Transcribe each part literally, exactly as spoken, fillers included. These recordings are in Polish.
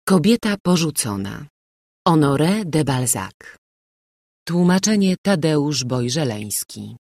Kobieta porzucona. Honoré de Balzac. Tłumaczenie Tadeusz Bojżeleński.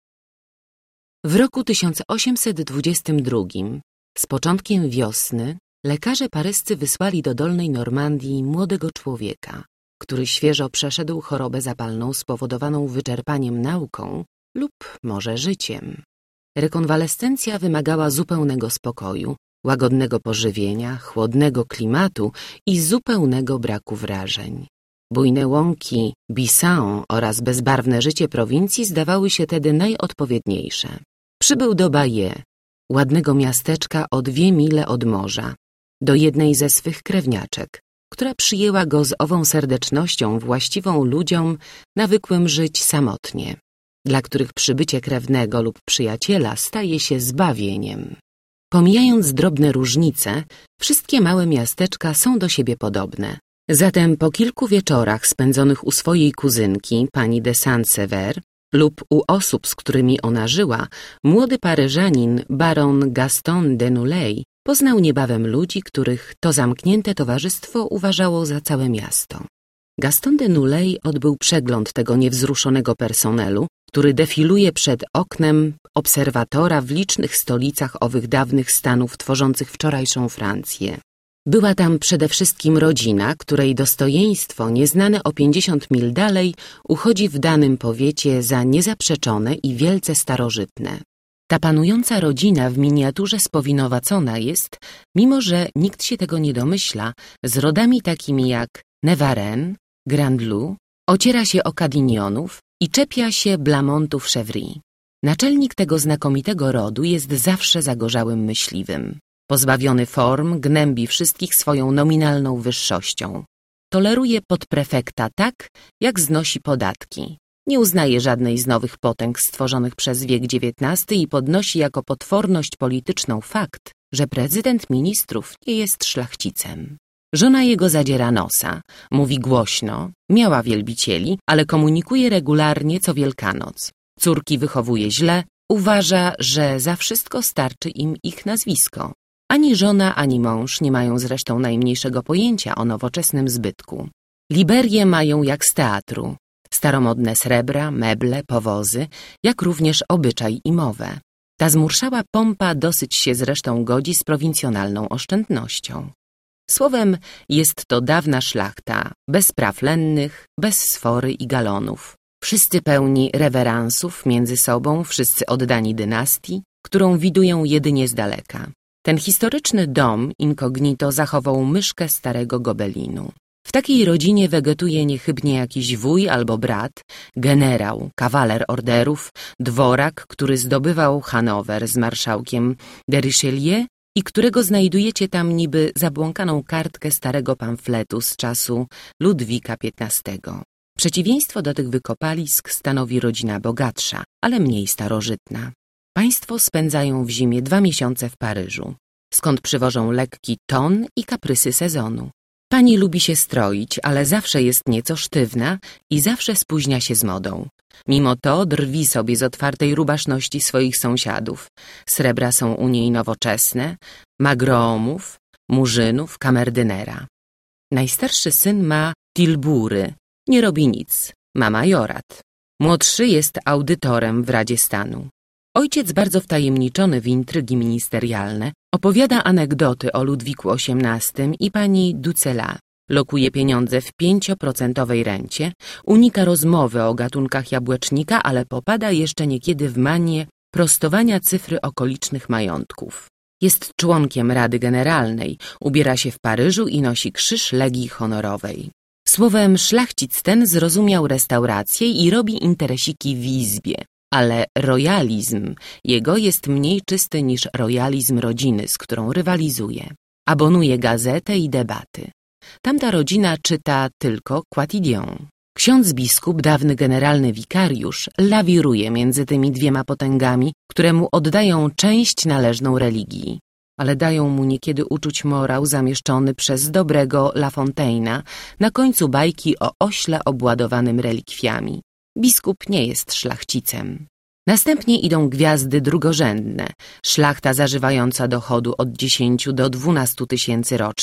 W roku tysiąc osiemset dwudziestym drugim, z początkiem wiosny, lekarze paryscy wysłali do Dolnej Normandii młodego człowieka, który świeżo przeszedł chorobę zapalną spowodowaną wyczerpaniem nauką lub może życiem. Rekonwalescencja wymagała zupełnego spokoju, łagodnego pożywienia, chłodnego klimatu i zupełnego braku wrażeń. Bujne łąki Bisson oraz bezbarwne życie prowincji zdawały się tedy najodpowiedniejsze. Przybył do Bayeux, ładnego miasteczka o dwie mile od morza, do jednej ze swych krewniaczek, która przyjęła go z ową serdecznością właściwą ludziom nawykłym żyć samotnie, dla których przybycie krewnego lub przyjaciela staje się zbawieniem. Pomijając drobne różnice, wszystkie małe miasteczka są do siebie podobne. Zatem po kilku wieczorach spędzonych u swojej kuzynki, pani de Saint-Sever, lub u osób, z którymi ona żyła, młody Paryżanin, baron Gaston de Nuley, poznał niebawem ludzi, których to zamknięte towarzystwo uważało za całe miasto. Gaston de Nuley odbył przegląd tego niewzruszonego personelu, który defiluje przed oknem obserwatora w licznych stolicach owych dawnych stanów tworzących wczorajszą Francję. Była tam przede wszystkim rodzina, której dostojeństwo, nieznane o pięćdziesiąt mil dalej, uchodzi w danym powiecie za niezaprzeczone i wielce starożytne. Ta panująca rodzina w miniaturze spowinowacona jest, mimo że nikt się tego nie domyśla, z rodami takimi jak Nevarenne, Grandlou, ociera się o Cadignonów i czepia się Blamontów Chevry. Naczelnik tego znakomitego rodu jest zawsze zagorzałym myśliwym. Pozbawiony form, gnębi wszystkich swoją nominalną wyższością. Toleruje podprefekta tak, jak znosi podatki. Nie uznaje żadnej z nowych potęg stworzonych przez wiek dziewiętnasty i podnosi jako potworność polityczną fakt, że prezydent ministrów nie jest szlachcicem. Żona jego zadziera nosa, mówi głośno, miała wielbicieli, ale komunikuje regularnie co Wielkanoc. Córki wychowuje źle, uważa, że za wszystko starczy im ich nazwisko. Ani żona, ani mąż nie mają zresztą najmniejszego pojęcia o nowoczesnym zbytku. Liberie mają jak z teatru. Staromodne srebra, meble, powozy, jak również obyczaj i mowę. Ta zmurszała pompa dosyć się zresztą godzi z prowincjonalną oszczędnością. Słowem, jest to dawna szlachta, bez praw lennych, bez sfory i galonów. Wszyscy pełni reweransów między sobą, wszyscy oddani dynastii, którą widują jedynie z daleka. Ten historyczny dom incognito zachował myszkę starego gobelinu. W takiej rodzinie wegetuje niechybnie jakiś wuj albo brat, generał, kawaler orderów, dworak, który zdobywał Hanower z marszałkiem de Richelieu i którego znajdujecie tam niby zabłąkaną kartkę starego pamfletu z czasu Ludwika piętnastego. Przeciwieństwo do tych wykopalisk stanowi rodzina bogatsza, ale mniej starożytna. Państwo spędzają w zimie dwa miesiące w Paryżu, skąd przywożą lekki ton i kaprysy sezonu. Pani lubi się stroić, ale zawsze jest nieco sztywna i zawsze spóźnia się z modą. Mimo to drwi sobie z otwartej rubaszności swoich sąsiadów. Srebra są u niej nowoczesne, ma groomów, murzynów, kamerdynera. Najstarszy syn ma tilbury, nie robi nic, ma majorat. Młodszy jest audytorem w Radzie Stanu. Ojciec, bardzo wtajemniczony w intrygi ministerialne, opowiada anegdoty o Ludwiku osiemnastym i pani Ducela. Lokuje pieniądze w pięcioprocentowej rencie, unika rozmowy o gatunkach jabłecznika, ale popada jeszcze niekiedy w manię prostowania cyfry okolicznych majątków. Jest członkiem Rady Generalnej, ubiera się w Paryżu i nosi krzyż Legii Honorowej. Słowem, szlachcic ten zrozumiał restaurację i robi interesiki w izbie. Ale rojalizm jego jest mniej czysty niż rojalizm rodziny, z którą rywalizuje. Abonuje gazetę i debaty. Tamta rodzina czyta tylko quotidien. Ksiądz biskup, dawny generalny wikariusz, lawiruje między tymi dwiema potęgami, które mu oddają część należną religii. Ale dają mu niekiedy uczuć morał zamieszczony przez dobrego La Fontaine'a na końcu bajki o ośle obładowanym relikwiami. Biskup nie jest szlachcicem. Następnie idą gwiazdy drugorzędne, szlachta zażywająca dochodu od dziesięciu do dwunastu tysięcy rocznie,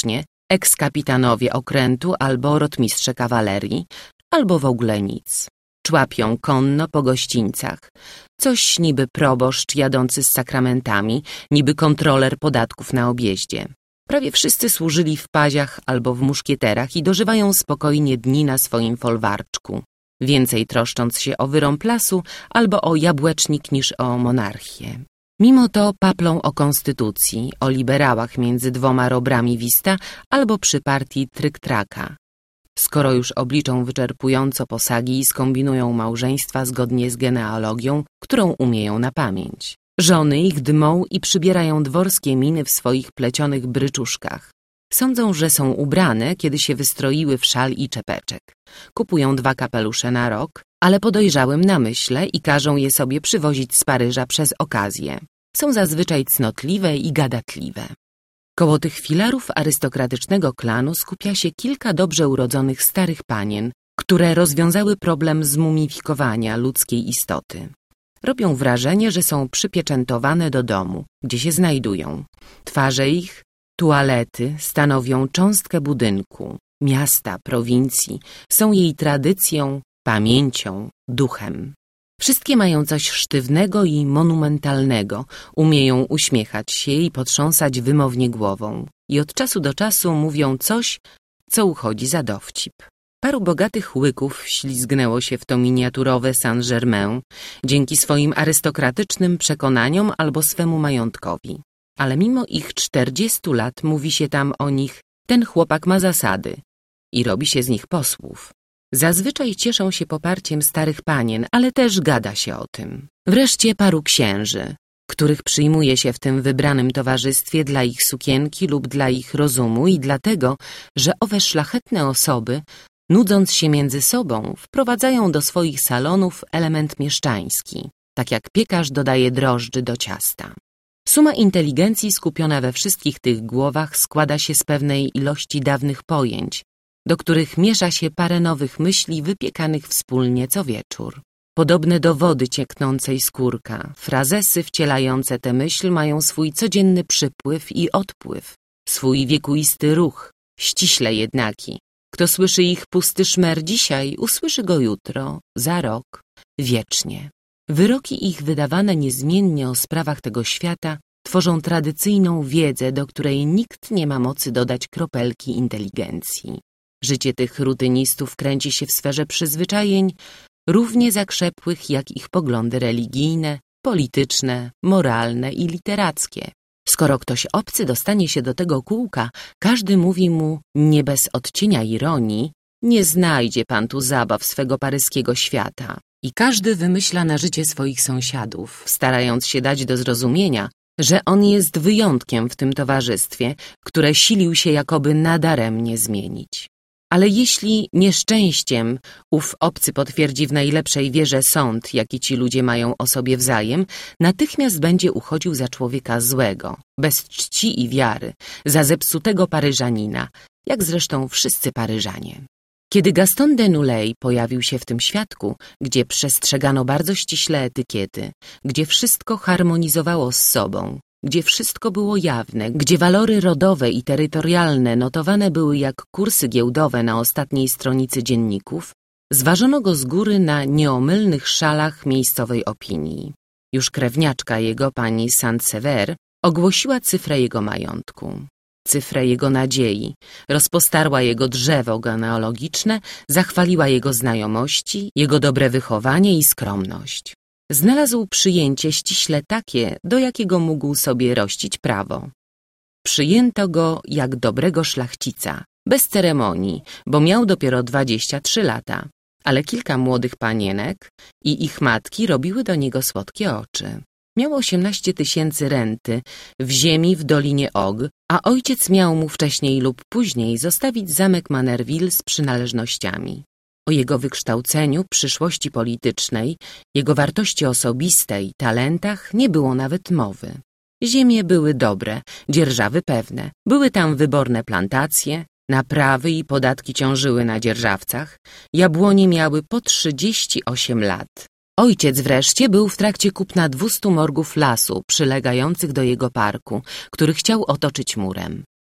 ekskapitanowie okrętu albo rotmistrze kawalerii, albo w ogóle nic. Człapią konno po gościńcach. Coś niby proboszcz jadący z sakramentami, niby kontroler podatków na objeździe. Prawie wszyscy służyli w paziach albo w muszkieterach i dożywają spokojnie dni na swoim folwarczku, więcej troszcząc się o wyrąb lasu albo o jabłecznik niż o monarchię. Mimo to paplą o konstytucji, o liberałach między dwoma robrami Wista albo przy partii Tryk-Traka. Skoro już obliczą wyczerpująco posagi i skombinują małżeństwa zgodnie z genealogią, którą umieją na pamięć. Żony ich dmą i przybierają dworskie miny w swoich plecionych bryczuszkach. Sądzą, że są ubrane, kiedy się wystroiły w szal i czepeczek. Kupują dwa kapelusze na rok, ale po dojrzałym namyśle i każą je sobie przywozić z Paryża przez okazję. Są zazwyczaj cnotliwe i gadatliwe. Koło tych filarów arystokratycznego klanu skupia się kilka dobrze urodzonych starych panien, które rozwiązały problem zmumifikowania ludzkiej istoty. Robią wrażenie, że są przypieczętowane do domu, gdzie się znajdują. Twarze ich, tualety stanowią cząstkę budynku, miasta, prowincji, są jej tradycją, pamięcią, duchem. Wszystkie mają coś sztywnego i monumentalnego, umieją uśmiechać się i potrząsać wymownie głową i od czasu do czasu mówią coś, co uchodzi za dowcip. Paru bogatych łyków ślizgnęło się w to miniaturowe Saint-Germain dzięki swoim arystokratycznym przekonaniom albo swemu majątkowi. Ale mimo ich czterdziestu lat mówi się tam o nich, ten chłopak ma zasady i robi się z nich posłów. Zazwyczaj cieszą się poparciem starych panien, ale też gada się o tym. Wreszcie paru księży, których przyjmuje się w tym wybranym towarzystwie dla ich sukienki lub dla ich rozumu i dlatego, że owe szlachetne osoby, nudząc się między sobą, wprowadzają do swoich salonów element mieszczański, tak jak piekarz dodaje drożdży do ciasta. Suma inteligencji skupiona we wszystkich tych głowach składa się z pewnej ilości dawnych pojęć, do których miesza się parę nowych myśli wypiekanych wspólnie co wieczór. Podobne do wody cieknącej z kurka, frazesy wcielające tę myśl mają swój codzienny przypływ i odpływ, swój wiekuisty ruch, ściśle jednaki. Kto słyszy ich pusty szmer dzisiaj, usłyszy go jutro, za rok, wiecznie. Wyroki ich wydawane niezmiennie o sprawach tego świata tworzą tradycyjną wiedzę, do której nikt nie ma mocy dodać kropelki inteligencji. Życie tych rutynistów kręci się w sferze przyzwyczajeń, równie zakrzepłych jak ich poglądy religijne, polityczne, moralne i literackie. Skoro ktoś obcy dostanie się do tego kółka, każdy mówi mu, nie bez odcienia ironii, nie znajdzie pan tu zabaw swego paryskiego świata. I każdy wymyśla na życie swoich sąsiadów, starając się dać do zrozumienia, że on jest wyjątkiem w tym towarzystwie, które silił się jakoby nadaremnie zmienić. Ale jeśli nieszczęściem ów obcy potwierdzi w najlepszej wierze sąd, jaki ci ludzie mają o sobie wzajem, natychmiast będzie uchodził za człowieka złego, bez czci i wiary, za zepsutego Paryżanina, jak zresztą wszyscy Paryżanie. Kiedy Gaston Denoulley pojawił się w tym świadku, gdzie przestrzegano bardzo ściśle etykiety, gdzie wszystko harmonizowało z sobą, gdzie wszystko było jawne, gdzie walory rodowe i terytorialne notowane były jak kursy giełdowe na ostatniej stronicy dzienników, zważono go z góry na nieomylnych szalach miejscowej opinii. Już krewniaczka jego, pani Saint-Sever, ogłosiła cyfrę jego majątku, cyfrę jego nadziei, rozpostarła jego drzewo genealogiczne, zachwaliła jego znajomości, jego dobre wychowanie i skromność. Znalazł przyjęcie ściśle takie, do jakiego mógł sobie rościć prawo. Przyjęto go jak dobrego szlachcica, bez ceremonii, bo miał dopiero dwadzieścia trzy lata, ale kilka młodych panienek i ich matki robiły do niego słodkie oczy. Miał osiemnaście tysięcy renty w ziemi w Dolinie Og, a ojciec miał mu wcześniej lub później zostawić zamek Manerville z przynależnościami. O jego wykształceniu, przyszłości politycznej, jego wartości osobistej, talentach nie było nawet mowy. Ziemie były dobre, dzierżawy pewne, były tam wyborne plantacje, naprawy i podatki ciążyły na dzierżawcach, jabłonie miały po trzydzieści osiem lat. Ojciec wreszcie był w trakcie kupna dwustu morgów lasu przylegających do jego parku, który chciał otoczyć murem.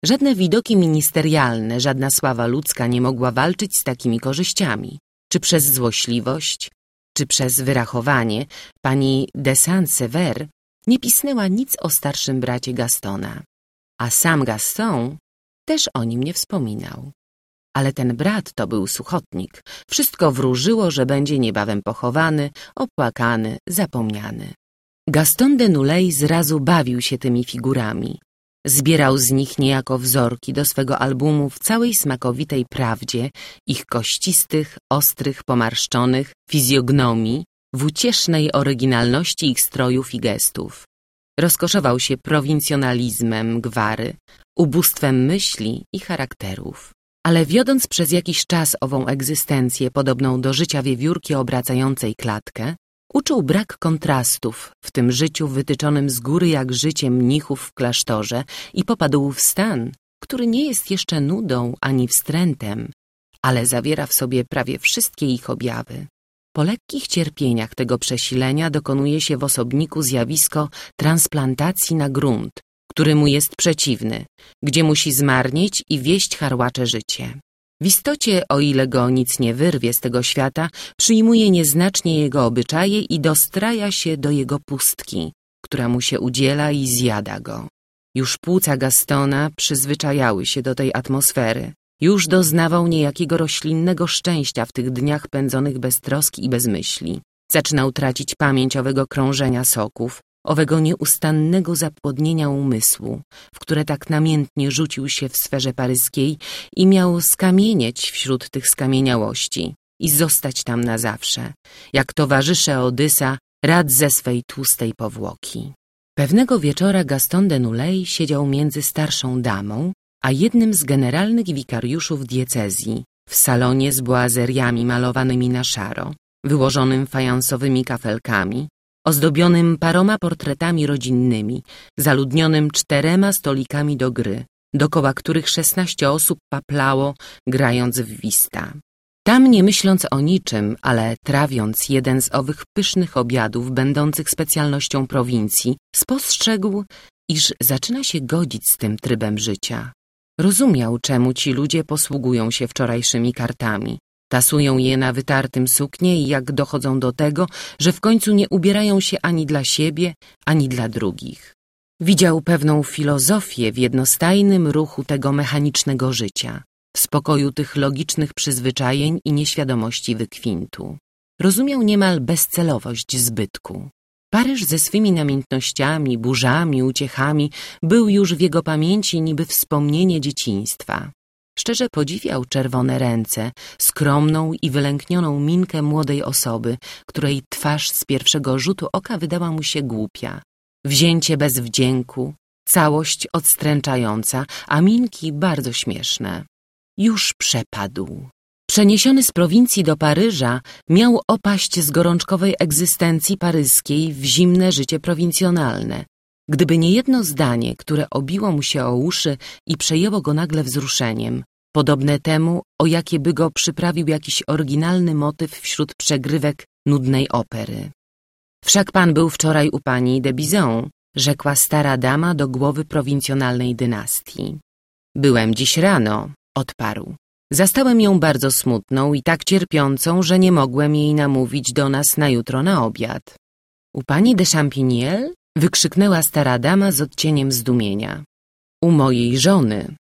Żadne widoki ministerialne, żadna sława ludzka nie mogła walczyć z takimi korzyściami. Czy przez złośliwość, czy przez wyrachowanie, pani de Saint-Sever nie pisnęła nic o starszym bracie Gastona, a sam Gaston też o nim nie wspominał. Ale ten brat to był suchotnik. Wszystko wróżyło, że będzie niebawem pochowany, opłakany, zapomniany. Gaston de Nuley zrazu bawił się tymi figurami. Zbierał z nich niejako wzorki do swego albumu w całej smakowitej prawdzie ich kościstych, ostrych, pomarszczonych fizjognomii, w uciesznej oryginalności ich strojów i gestów. Rozkoszował się prowincjonalizmem gwary, ubóstwem myśli i charakterów. Ale wiodąc przez jakiś czas ową egzystencję podobną do życia wiewiórki obracającej klatkę, uczuł brak kontrastów w tym życiu wytyczonym z góry jak życie mnichów w klasztorze i popadł w stan, który nie jest jeszcze nudą ani wstrętem, ale zawiera w sobie prawie wszystkie ich objawy. Po lekkich cierpieniach tego przesilenia dokonuje się w osobniku zjawisko transplantacji na grunt, który mu jest przeciwny, gdzie musi zmarnieć i wieść harłacze życie. W istocie, o ile go nic nie wyrwie z tego świata, przyjmuje nieznacznie jego obyczaje i dostraja się do jego pustki, która mu się udziela i zjada go. Już płuca Gastona przyzwyczajały się do tej atmosfery. Już doznawał niejakiego roślinnego szczęścia w tych dniach pędzonych bez troski i bez myśli. Zaczynał tracić pamięć owego krążenia soków, owego nieustannego zapłodnienia umysłu, w które tak namiętnie rzucił się w sferze paryskiej i miał skamienieć wśród tych skamieniałości i zostać tam na zawsze, jak towarzysze Odysa rad ze swej tłustej powłoki. Pewnego wieczora Gaston de Nuley siedział między starszą damą a jednym z generalnych wikariuszów diecezji w salonie z boazeriami malowanymi na szaro, wyłożonym fajansowymi kafelkami, ozdobionym paroma portretami rodzinnymi, zaludnionym czterema stolikami do gry, dokoła których szesnaście osób paplało, grając w wista. Tam, nie myśląc o niczym, ale trawiąc jeden z owych pysznych obiadów będących specjalnością prowincji, spostrzegł, iż zaczyna się godzić z tym trybem życia. Rozumiał, czemu ci ludzie posługują się wczorajszymi kartami. Tasują je na wytartym suknie i jak dochodzą do tego, że w końcu nie ubierają się ani dla siebie, ani dla drugich. Widział pewną filozofię w jednostajnym ruchu tego mechanicznego życia, w spokoju tych logicznych przyzwyczajeń i nieświadomości wykwintu. Rozumiał niemal bezcelowość zbytku. Paryż ze swymi namiętnościami, burzami, uciechami był już w jego pamięci niby wspomnienie dzieciństwa. Szczerze podziwiał czerwone ręce, skromną i wylęknioną minkę młodej osoby, której twarz z pierwszego rzutu oka wydała mu się głupia. Wzięcie bez wdzięku, całość odstręczająca, a minki bardzo śmieszne. Już przepadł. Przeniesiony z prowincji do Paryża, miał opaść z gorączkowej egzystencji paryskiej w zimne życie prowincjonalne. Gdyby nie jedno zdanie, które obiło mu się o uszy i przejęło go nagle wzruszeniem, podobne temu, o jakie by go przyprawił jakiś oryginalny motyw wśród przegrywek nudnej opery. Wszak pan był wczoraj u pani de Bizon, rzekła stara dama do głowy prowincjonalnej dynastii. Byłem dziś rano, odparł. Zastałem ją bardzo smutną i tak cierpiącą, że nie mogłem jej namówić do nas na jutro na obiad. U pani de Champigniel? Wykrzyknęła stara dama z odcieniem zdumienia. U mojej żony,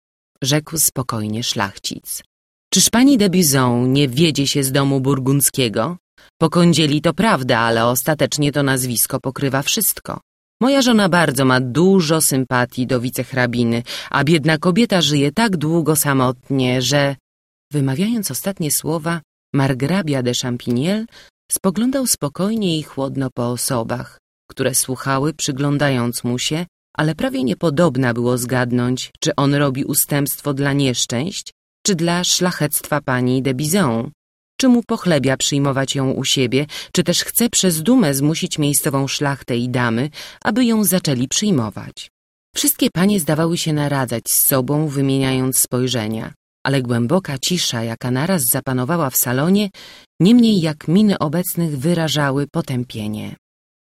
rzekł spokojnie szlachcic. Czyż pani de Bizon nie wiedzie się z domu burgundzkiego? Po kądzieli to prawda, ale ostatecznie to nazwisko pokrywa wszystko. Moja żona bardzo ma dużo sympatii do wicehrabiny, a biedna kobieta żyje tak długo samotnie, że... Wymawiając ostatnie słowa, margrabia de Champigniel spoglądał spokojnie i chłodno po osobach, które słuchały, przyglądając mu się, ale prawie niepodobna było zgadnąć, czy on robi ustępstwo dla nieszczęść, czy dla szlachectwa pani de Bizon, czy mu pochlebia przyjmować ją u siebie, czy też chce przez dumę zmusić miejscową szlachtę i damy, aby ją zaczęli przyjmować. Wszystkie panie zdawały się naradzać z sobą, wymieniając spojrzenia, ale głęboka cisza, jaka naraz zapanowała w salonie, niemniej jak miny obecnych wyrażały potępienie.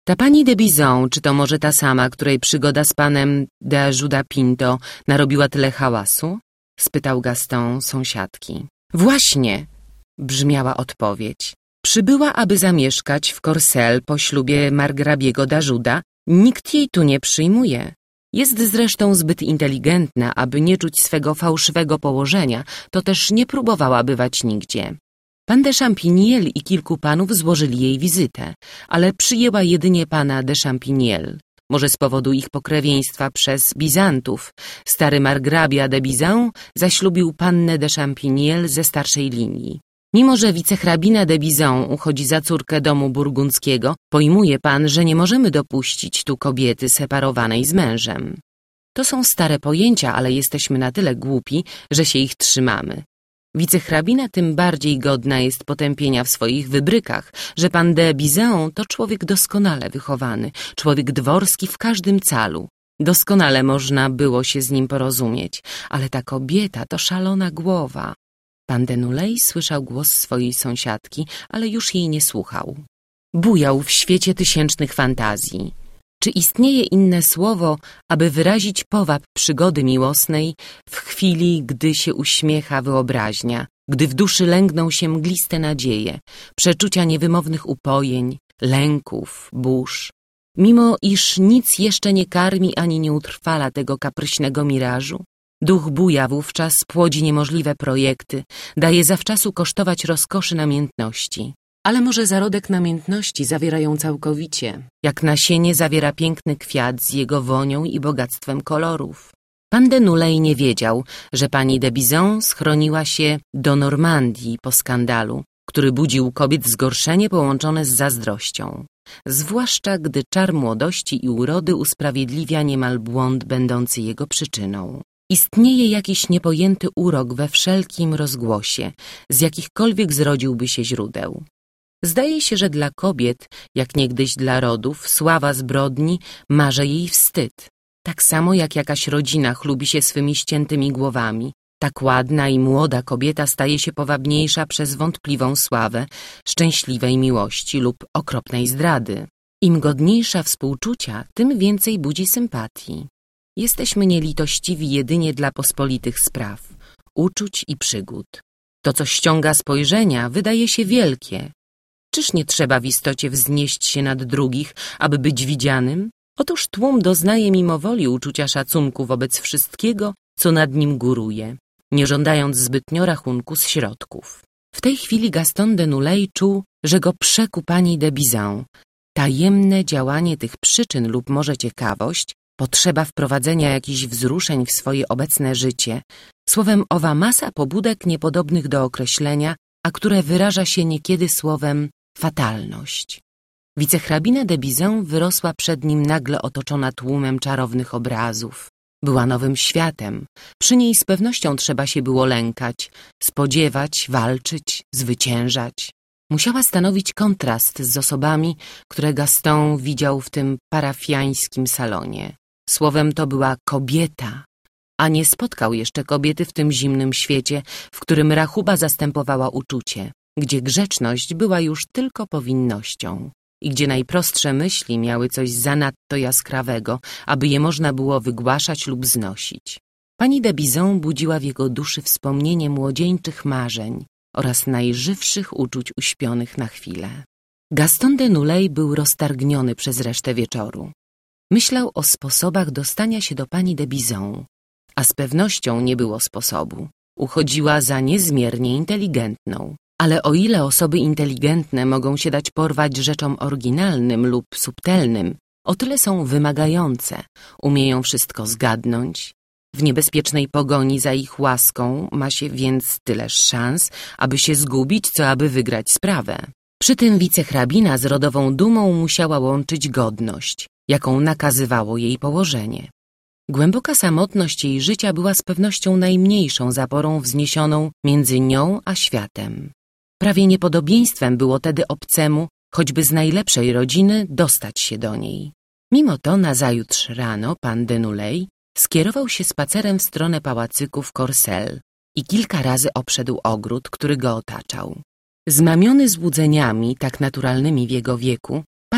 Ta pani de Bizon, czy to może ta sama, której przygoda z panem de Ajuda Pinto narobiła tyle hałasu? Spytał Gaston sąsiadki. Właśnie, brzmiała odpowiedź. Przybyła, aby zamieszkać w Corcelles po ślubie margrabiego d'Ajuda. Nikt jej tu nie przyjmuje. Jest zresztą zbyt inteligentna, aby nie czuć swego fałszywego położenia, to też nie próbowała bywać nigdzie. Pan de Champigniel i kilku panów złożyli jej wizytę, ale przyjęła jedynie pana de Champigniel. Może z powodu ich pokrewieństwa przez Bizantów. Stary margrabia de Bizon zaślubił pannę de Champigniel ze starszej linii. Mimo że wicehrabina de Bizon uchodzi za córkę domu burgundzkiego, pojmuje pan, że nie możemy dopuścić tu kobiety separowanej z mężem. To są stare pojęcia, ale jesteśmy na tyle głupi, że się ich trzymamy. Wicehrabina tym bardziej godna jest potępienia w swoich wybrykach, że pan de Bizon to człowiek doskonale wychowany, człowiek dworski w każdym calu. Doskonale można było się z nim porozumieć, ale ta kobieta to szalona głowa. Pan Denuley słyszał głos swojej sąsiadki, ale już jej nie słuchał. Bujał w świecie tysięcznych fantazji. Czy istnieje inne słowo, aby wyrazić powab przygody miłosnej w chwili, gdy się uśmiecha wyobraźnia, gdy w duszy lęgną się mgliste nadzieje, przeczucia niewymownych upojeń, lęków, burz? Mimo iż nic jeszcze nie karmi ani nie utrwala tego kapryśnego mirażu, duch buja wówczas, płodzi niemożliwe projekty, daje zawczasu kosztować rozkoszy namiętności. Ale może zarodek namiętności zawiera ją całkowicie, jak nasienie zawiera piękny kwiat z jego wonią i bogactwem kolorów. Pan Denuley nie wiedział, że pani de Bizon schroniła się do Normandii po skandalu, który budził kobiet zgorszenie połączone z zazdrością. Zwłaszcza gdy czar młodości i urody usprawiedliwia niemal błąd będący jego przyczyną. Istnieje jakiś niepojęty urok we wszelkim rozgłosie, z jakichkolwiek zrodziłby się źródeł. Zdaje się, że dla kobiet, jak niegdyś dla rodów, sława zbrodni marze jej wstyd. Tak samo jak jakaś rodzina chlubi się swymi ściętymi głowami, tak ładna i młoda kobieta staje się powabniejsza przez wątpliwą sławę szczęśliwej miłości lub okropnej zdrady. Im godniejsza współczucia, tym więcej budzi sympatii. Jesteśmy nielitościwi jedynie dla pospolitych spraw, uczuć i przygód. To, co ściąga spojrzenia, wydaje się wielkie. Czyż nie trzeba w istocie wznieść się nad drugich, aby być widzianym? Otóż tłum doznaje mimowoli uczucia szacunku wobec wszystkiego, co nad nim góruje, nie żądając zbytnio rachunku z środków. W tej chwili Gaston Denuley czuł, że go przeku pani de Bizon. Tajemne działanie tych przyczyn lub może ciekawość, potrzeba wprowadzenia jakichś wzruszeń w swoje obecne życie, słowem owa masa pobudek niepodobnych do określenia, a które wyraża się niekiedy słowem fatalność. Wicehrabina de Bizon wyrosła przed nim nagle otoczona tłumem czarownych obrazów. Była nowym światem. Przy niej z pewnością trzeba się było lękać, spodziewać, walczyć, zwyciężać. Musiała stanowić kontrast z osobami, które Gaston widział w tym parafiańskim salonie. Słowem to była kobieta, a nie spotkał jeszcze kobiety w tym zimnym świecie, w którym rachuba zastępowała uczucie, gdzie grzeczność była już tylko powinnością i gdzie najprostsze myśli miały coś zanadto jaskrawego, aby je można było wygłaszać lub znosić. Pani de Bizon budziła w jego duszy wspomnienie młodzieńczych marzeń oraz najżywszych uczuć uśpionych na chwilę. Gaston Denuley był roztargniony przez resztę wieczoru. Myślał o sposobach dostania się do pani de Bizon, a z pewnością nie było sposobu. Uchodziła za niezmiernie inteligentną. Ale o ile osoby inteligentne mogą się dać porwać rzeczom oryginalnym lub subtelnym, o tyle są wymagające, umieją wszystko zgadnąć. W niebezpiecznej pogoni za ich łaską ma się więc tyleż szans, aby się zgubić, co aby wygrać sprawę. Przy tym wicehrabina z rodową dumą musiała łączyć godność, jaką nakazywało jej położenie. Głęboka samotność jej życia była z pewnością najmniejszą zaporą wzniesioną między nią a światem. Prawie niepodobieństwem było tedy obcemu, choćby z najlepszej rodziny, dostać się do niej. Mimo to nazajutrz rano pan Denuley skierował się spacerem w stronę pałacyku w Corcelles i kilka razy obszedł ogród, który go otaczał. Zmamiony złudzeniami tak naturalnymi w jego wieku,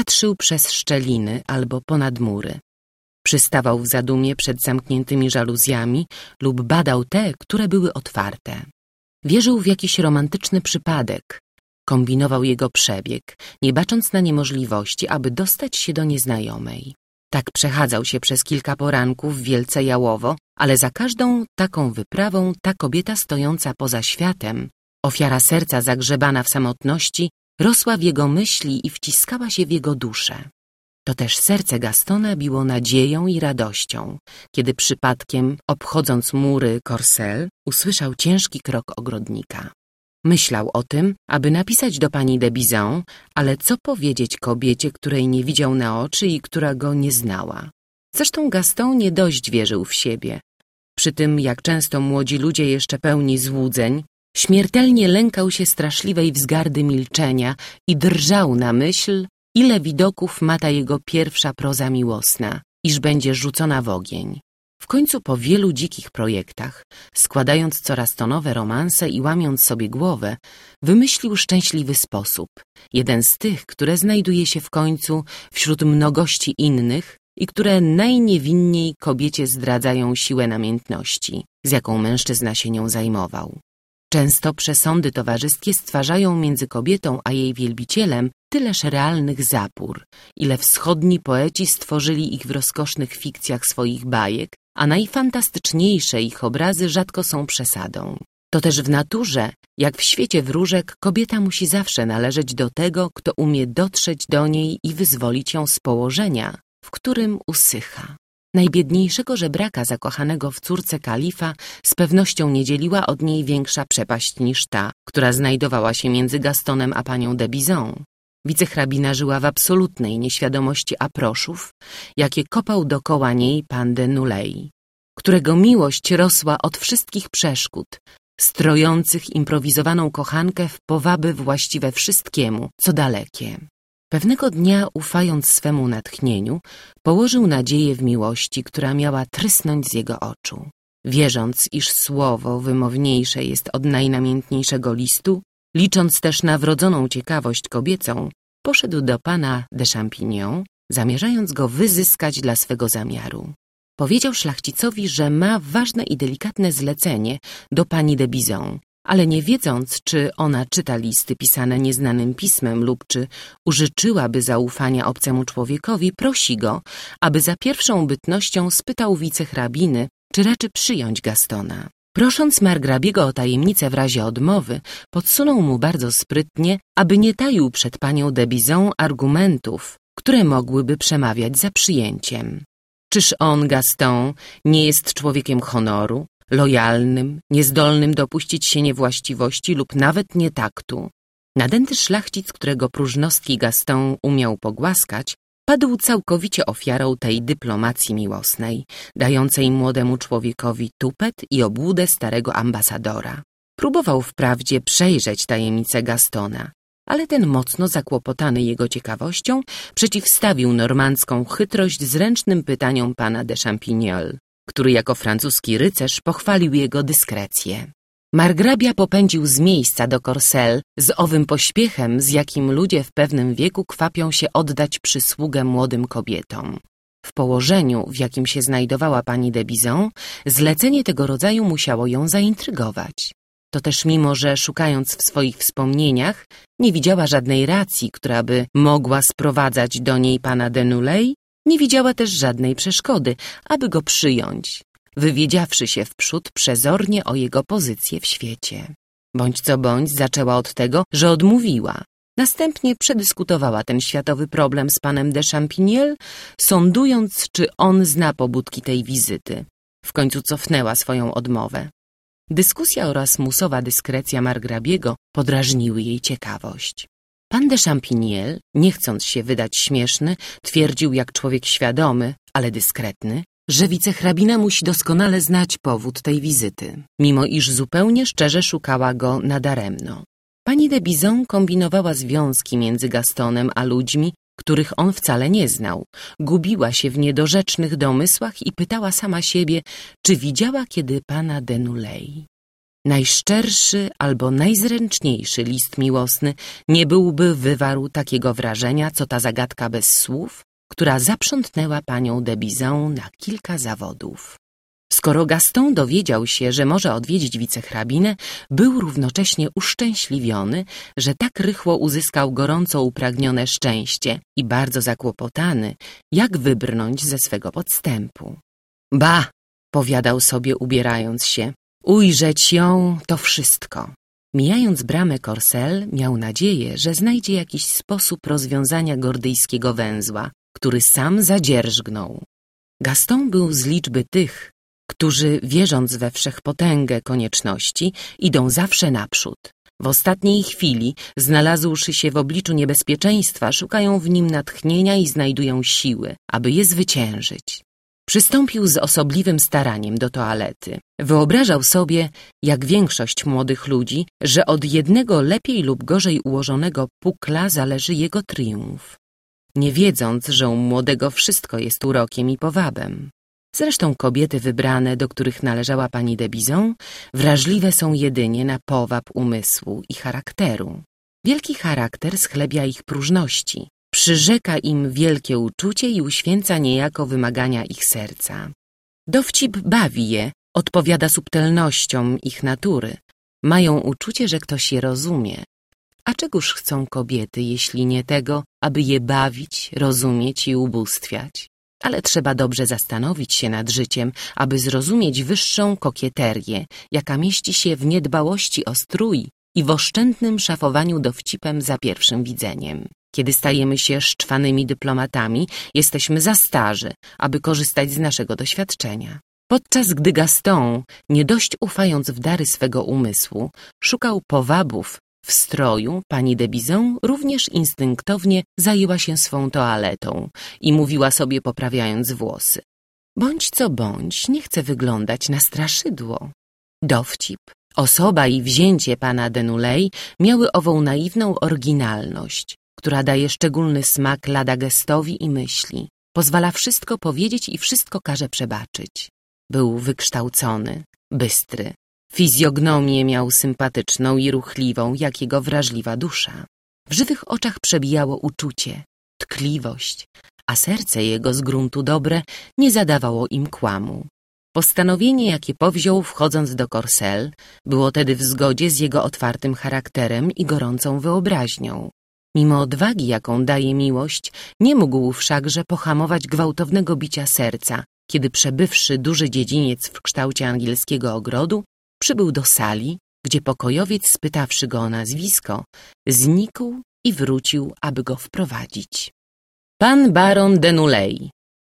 patrzył przez szczeliny albo ponad mury. Przystawał w zadumie przed zamkniętymi żaluzjami lub badał te, które były otwarte. Wierzył w jakiś romantyczny przypadek. Kombinował jego przebieg, nie bacząc na niemożliwości, aby dostać się do nieznajomej. Tak przechadzał się przez kilka poranków wielce jałowo, ale za każdą taką wyprawą ta kobieta stojąca poza światem, ofiara serca zagrzebana w samotności, rosła w jego myśli i wciskała się w jego duszę. To też serce Gastona biło nadzieją i radością, kiedy przypadkiem, obchodząc mury Courcelles, usłyszał ciężki krok ogrodnika. Myślał o tym, aby napisać do pani de Bizon, ale co powiedzieć kobiecie, której nie widział na oczy i która go nie znała? Zresztą Gaston nie dość wierzył w siebie. Przy tym, jak często młodzi ludzie jeszcze pełni złudzeń, śmiertelnie lękał się straszliwej wzgardy milczenia i drżał na myśl, ile widoków ma ta jego pierwsza proza miłosna, iż będzie rzucona w ogień. W końcu po wielu dzikich projektach, składając coraz to nowe romanse i łamiąc sobie głowę, wymyślił szczęśliwy sposób, jeden z tych, które znajduje się w końcu wśród mnogości innych i które najniewinniej kobiecie zdradzają siłę namiętności, z jaką mężczyzna się nią zajmował. Często przesądy towarzyskie stwarzają między kobietą a jej wielbicielem tyleż realnych zapór, ile wschodni poeci stworzyli ich w rozkosznych fikcjach swoich bajek, a najfantastyczniejsze ich obrazy rzadko są przesadą. To też w naturze, jak w świecie wróżek, kobieta musi zawsze należeć do tego, kto umie dotrzeć do niej i wyzwolić ją z położenia, w którym usycha. Najbiedniejszego żebraka zakochanego w córce kalifa z pewnością nie dzieliła od niej większa przepaść niż ta, która znajdowała się między Gastonem a panią de Bizon. Wicehrabina żyła w absolutnej nieświadomości aproszów, jakie kopał dokoła niej pan de Nuley, którego miłość rosła od wszystkich przeszkód, strojących improwizowaną kochankę w powaby właściwe wszystkiemu, co dalekie. Pewnego dnia, ufając swemu natchnieniu, położył nadzieję w miłości, która miała trysnąć z jego oczu. Wierząc, iż słowo wymowniejsze jest od najnamiętniejszego listu, licząc też na wrodzoną ciekawość kobiecą, poszedł do pana de Champignon, zamierzając go wyzyskać dla swego zamiaru. Powiedział szlachcicowi, że ma ważne i delikatne zlecenie do pani de Bizon, ale nie wiedząc, czy ona czyta listy pisane nieznanym pismem lub czy użyczyłaby zaufania obcemu człowiekowi, prosi go, aby za pierwszą bytnością spytał wicehrabiny, czy raczy przyjąć Gastona. Prosząc margrabiego o tajemnicę w razie odmowy, podsunął mu bardzo sprytnie, aby nie taił przed panią de Bizon argumentów, które mogłyby przemawiać za przyjęciem. Czyż on, Gaston, nie jest człowiekiem honoru, lojalnym, niezdolnym dopuścić się niewłaściwości lub nawet nietaktu? Nadęty szlachcic, którego próżnostki Gaston umiał pogłaskać, padł całkowicie ofiarą tej dyplomacji miłosnej, dającej młodemu człowiekowi tupet i obłudę starego ambasadora. Próbował wprawdzie przejrzeć tajemnicę Gastona, ale ten mocno zakłopotany jego ciekawością przeciwstawił normandzką chytrość zręcznym pytaniom pana de Champignon, który jako francuski rycerz pochwalił jego dyskrecję. Margrabia popędził z miejsca do Courcelles z owym pośpiechem, z jakim ludzie w pewnym wieku kwapią się oddać przysługę młodym kobietom. W położeniu, w jakim się znajdowała pani de Bizon, zlecenie tego rodzaju musiało ją zaintrygować. To też mimo, że szukając w swoich wspomnieniach, nie widziała żadnej racji, która by mogła sprowadzać do niej pana de Nuley, nie widziała też żadnej przeszkody, aby go przyjąć, wywiedziawszy się wprzód przezornie o jego pozycję w świecie. Bądź co bądź zaczęła od tego, że odmówiła. Następnie przedyskutowała ten światowy problem z panem de Champignon, sądując, czy on zna pobudki tej wizyty. W końcu cofnęła swoją odmowę. Dyskusja oraz musowa dyskrecja margrabiego podrażniły jej ciekawość. Pan de Champignon, nie chcąc się wydać śmieszny, twierdził jak człowiek świadomy, ale dyskretny, że wicehrabina musi doskonale znać powód tej wizyty, mimo iż zupełnie szczerze szukała go nadaremno. Pani de Bizon kombinowała związki między Gastonem a ludźmi, których on wcale nie znał. Gubiła się w niedorzecznych domysłach i pytała sama siebie, czy widziała kiedy pana de Nuley. Najszczerszy albo najzręczniejszy list miłosny nie byłby wywarł takiego wrażenia, co ta zagadka bez słów, która zaprzątnęła panią de Bizon na kilka zawodów. Skoro Gaston dowiedział się, że może odwiedzić wicehrabinę, był równocześnie uszczęśliwiony, że tak rychło uzyskał gorąco upragnione szczęście i bardzo zakłopotany, jak wybrnąć ze swego podstępu. Ba, powiadał sobie, ubierając się, ujrzeć ją to wszystko. Mijając bramę Corcelles, miał nadzieję, że znajdzie jakiś sposób rozwiązania gordyjskiego węzła, który sam zadzierżgnął. Gaston był z liczby tych, którzy, wierząc we wszechpotęgę konieczności, idą zawsze naprzód. W ostatniej chwili, znalazłszy się w obliczu niebezpieczeństwa, szukają w nim natchnienia i znajdują siły, aby je zwyciężyć. Przystąpił z osobliwym staraniem do toalety. Wyobrażał sobie, jak większość młodych ludzi, że od jednego lepiej lub gorzej ułożonego pukla zależy jego triumf, nie wiedząc, że u młodego wszystko jest urokiem i powabem. Zresztą kobiety wybrane, do których należała pani de Bizon, wrażliwe są jedynie na powab umysłu i charakteru. Wielki charakter schlebia ich próżności, przyrzeka im wielkie uczucie i uświęca niejako wymagania ich serca. Dowcip bawi je, odpowiada subtelnościom ich natury. Mają uczucie, że ktoś je rozumie. A czegóż chcą kobiety, jeśli nie tego, aby je bawić, rozumieć i ubóstwiać? Ale trzeba dobrze zastanowić się nad życiem, aby zrozumieć wyższą kokieterię, jaka mieści się w niedbałości o strój i w oszczędnym szafowaniu dowcipem za pierwszym widzeniem. Kiedy stajemy się szczwanymi dyplomatami, jesteśmy za starzy, aby korzystać z naszego doświadczenia. Podczas gdy Gaston, nie dość ufając w dary swego umysłu, szukał powabów w stroju, pani de Bizon również instynktownie zajęła się swą toaletą i mówiła sobie, poprawiając włosy. Bądź co bądź, nie chcę wyglądać na straszydło. Dowcip, osoba i wzięcie pana Denuley miały ową naiwną oryginalność, która daje szczególny smak lada gestowi i myśli. Pozwala wszystko powiedzieć i wszystko każe przebaczyć. Był wykształcony, bystry. Fizjognomię miał sympatyczną i ruchliwą, jak jego wrażliwa dusza. W żywych oczach przebijało uczucie, tkliwość, a serce jego z gruntu dobre nie zadawało im kłamu. Postanowienie, jakie powziął, wchodząc do Corcelles, było tedy w zgodzie z jego otwartym charakterem i gorącą wyobraźnią. Mimo odwagi, jaką daje miłość, nie mógł wszakże pohamować gwałtownego bicia serca, kiedy przebywszy duży dziedziniec w kształcie angielskiego ogrodu, przybył do sali, gdzie pokojowiec, spytawszy go o nazwisko, znikł i wrócił, aby go wprowadzić. Pan baron Denuley.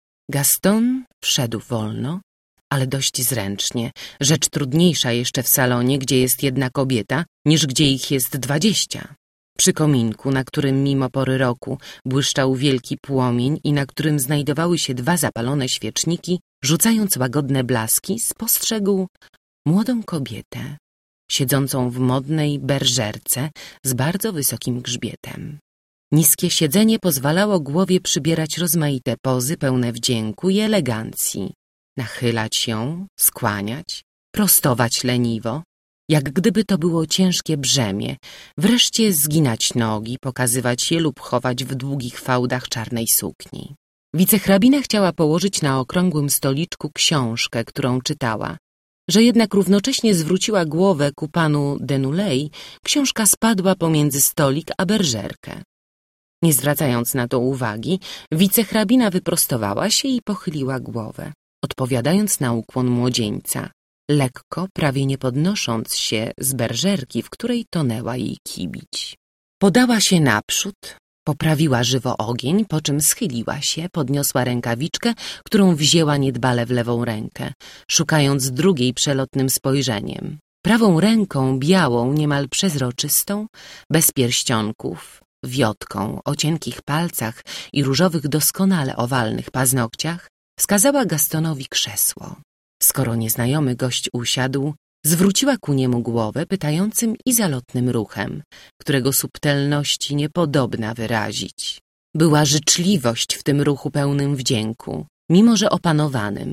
Gaston wszedł wolno, ale dość zręcznie, rzecz trudniejsza jeszcze w salonie, gdzie jest jedna kobieta, niż gdzie ich jest dwadzieścia. Przy kominku, na którym mimo pory roku błyszczał wielki płomień i na którym znajdowały się dwa zapalone świeczniki, rzucając łagodne blaski, spostrzegł młodą kobietę, siedzącą w modnej berżerce z bardzo wysokim grzbietem. Niskie siedzenie pozwalało głowie przybierać rozmaite pozy pełne wdzięku i elegancji, nachylać się, skłaniać, prostować leniwo, jak gdyby to było ciężkie brzemię, wreszcie zginać nogi, pokazywać je lub chować w długich fałdach czarnej sukni. Wicehrabina chciała położyć na okrągłym stoliczku książkę, którą czytała. Że jednak równocześnie zwróciła głowę ku panu Denuley, książka spadła pomiędzy stolik a berżerkę. Nie zwracając na to uwagi, wicehrabina wyprostowała się i pochyliła głowę, odpowiadając na ukłon młodzieńca, lekko, prawie nie podnosząc się z berżerki, w której tonęła jej kibić. Podała się naprzód, poprawiła żywo ogień, po czym schyliła się, podniosła rękawiczkę, którą wzięła niedbale w lewą rękę, szukając drugiej przelotnym spojrzeniem. Prawą ręką, białą, niemal przezroczystą, bez pierścionków, wiotką, o cienkich palcach i różowych, doskonale owalnych paznokciach, wskazała Gastonowi krzesło. Skoro nieznajomy gość usiadł, zwróciła ku niemu głowę pytającym i zalotnym ruchem, którego subtelności niepodobna wyrazić. Była życzliwość w tym ruchu pełnym wdzięku, mimo że opanowanym,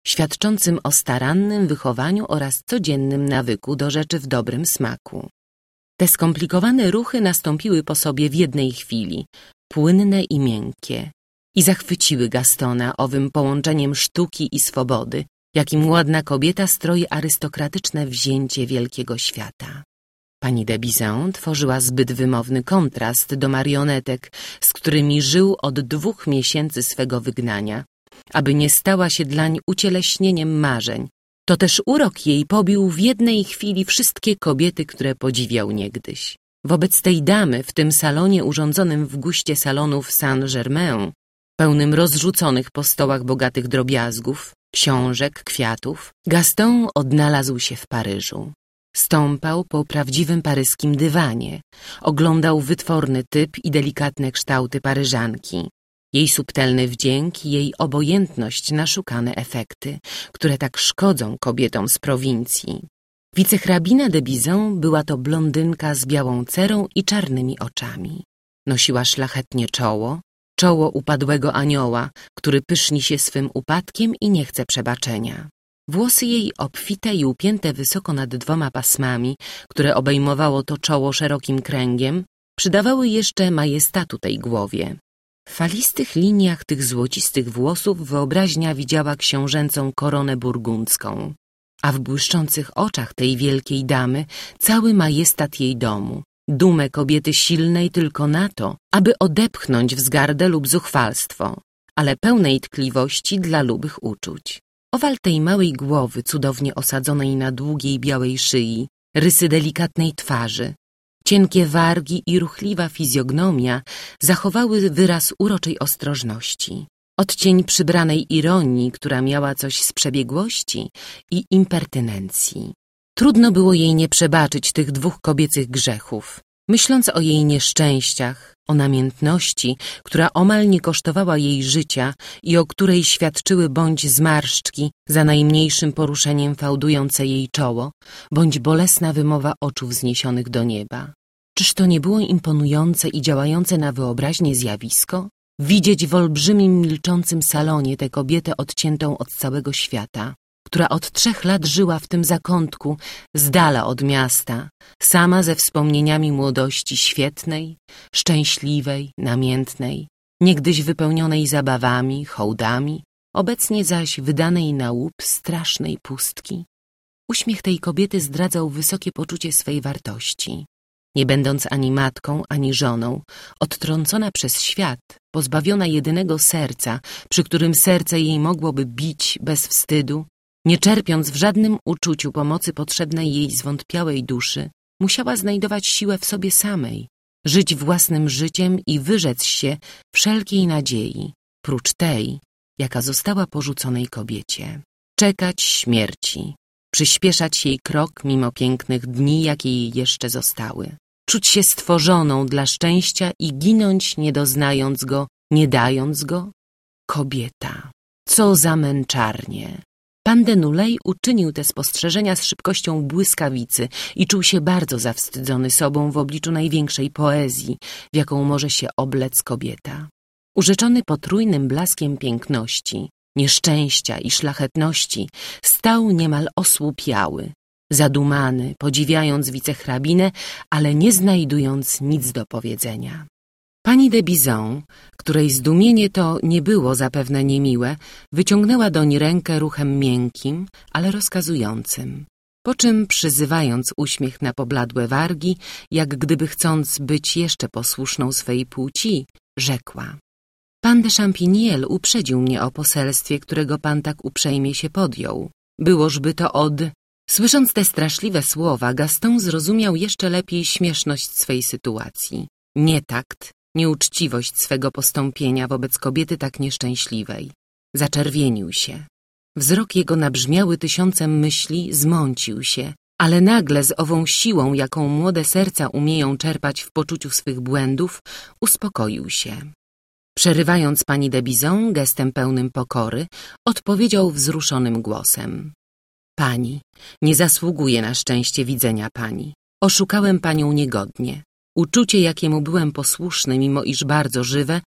świadczącym o starannym wychowaniu oraz codziennym nawyku do rzeczy w dobrym smaku. Te skomplikowane ruchy nastąpiły po sobie w jednej chwili, płynne i miękkie, i zachwyciły Gastona owym połączeniem sztuki i swobody, jakim ładna kobieta stroi arystokratyczne wzięcie wielkiego świata. Pani de Bizet tworzyła zbyt wymowny kontrast do marionetek, z którymi żył od dwóch miesięcy swego wygnania, aby nie stała się dlań ucieleśnieniem marzeń. To też urok jej pobił w jednej chwili wszystkie kobiety, które podziwiał niegdyś. Wobec tej damy w tym salonie urządzonym w guście salonów Saint-Germain, pełnym rozrzuconych po stołach bogatych drobiazgów, książek, kwiatów, Gaston odnalazł się w Paryżu. Stąpał po prawdziwym paryskim dywanie, oglądał wytworny typ i delikatne kształty Paryżanki, jej subtelny wdzięk i jej obojętność na szukane efekty, które tak szkodzą kobietom z prowincji. Wicehrabina de Bizet była to blondynka z białą cerą i czarnymi oczami. Nosiła szlachetnie czoło, czoło upadłego anioła, który pyszni się swym upadkiem i nie chce przebaczenia. Włosy jej obfite i upięte wysoko nad dwoma pasmami, które obejmowało to czoło szerokim kręgiem, przydawały jeszcze majestatu tej głowie. W falistych liniach tych złocistych włosów wyobraźnia widziała książęcą koronę burgundzką, a w błyszczących oczach tej wielkiej damy cały majestat jej domu, dumę kobiety silnej tylko na to, aby odepchnąć wzgardę lub zuchwalstwo, ale pełnej tkliwości dla lubych uczuć. Owal tej małej głowy, cudownie osadzonej na długiej białej szyi, rysy delikatnej twarzy, cienkie wargi i ruchliwa fizjognomia zachowały wyraz uroczej ostrożności. Odcień przybranej ironii, która miała coś z przebiegłości i impertynencji. Trudno było jej nie przebaczyć tych dwóch kobiecych grzechów. Myśląc o jej nieszczęściach, o namiętności, która omal nie kosztowała jej życia i o której świadczyły bądź zmarszczki za najmniejszym poruszeniem fałdujące jej czoło, bądź bolesna wymowa oczu wzniesionych do nieba. Czyż to nie było imponujące i działające na wyobraźnię zjawisko? Widzieć w olbrzymim milczącym salonie tę kobietę odciętą od całego świata, która od trzech lat żyła w tym zakątku, z dala od miasta, sama ze wspomnieniami młodości świetnej, szczęśliwej, namiętnej, niegdyś wypełnionej zabawami, hołdami, obecnie zaś wydanej na łup strasznej pustki. Uśmiech tej kobiety zdradzał wysokie poczucie swej wartości. Nie będąc ani matką, ani żoną, odtrącona przez świat, pozbawiona jedynego serca, przy którym serce jej mogłoby bić bez wstydu, nie czerpiąc w żadnym uczuciu pomocy potrzebnej jej zwątpiałej duszy, musiała znajdować siłę w sobie samej, żyć własnym życiem i wyrzec się wszelkiej nadziei, prócz tej, jaka została porzuconej kobiecie. Czekać śmierci, przyspieszać jej krok mimo pięknych dni, jakie jej jeszcze zostały. Czuć się stworzoną dla szczęścia i ginąć, nie doznając go, nie dając go? Kobieta. Co za męczarnie! Pan de Nulej uczynił te spostrzeżenia z szybkością błyskawicy i czuł się bardzo zawstydzony sobą w obliczu największej poezji, w jaką może się oblec kobieta. Urzeczony potrójnym blaskiem piękności, nieszczęścia i szlachetności, stał niemal osłupiały, zadumany, podziwiając wicehrabinę, ale nie znajdując nic do powiedzenia. Pani de Bizet, której zdumienie to nie było zapewne niemiłe, wyciągnęła doń rękę ruchem miękkim, ale rozkazującym, po czym przyzywając uśmiech na pobladłe wargi, jak gdyby chcąc być jeszcze posłuszną swej płci, rzekła: Pan de Champigniel uprzedził mnie o poselstwie, którego pan tak uprzejmie się podjął. Byłożby to od... Słysząc te straszliwe słowa, Gaston zrozumiał jeszcze lepiej śmieszność swej sytuacji, nietakt, nieuczciwość swego postąpienia wobec kobiety tak nieszczęśliwej. Zaczerwienił się. Wzrok jego nabrzmiały tysiącem myśli zmącił się, ale nagle z ową siłą, jaką młode serca umieją czerpać w poczuciu swych błędów, uspokoił się. Przerywając pani de Bizet gestem pełnym pokory, odpowiedział wzruszonym głosem: Pani, nie zasługuję na szczęście widzenia pani. Oszukałem panią niegodnie. Uczucie, jakiemu byłem posłuszny, mimo iż bardzo żywe,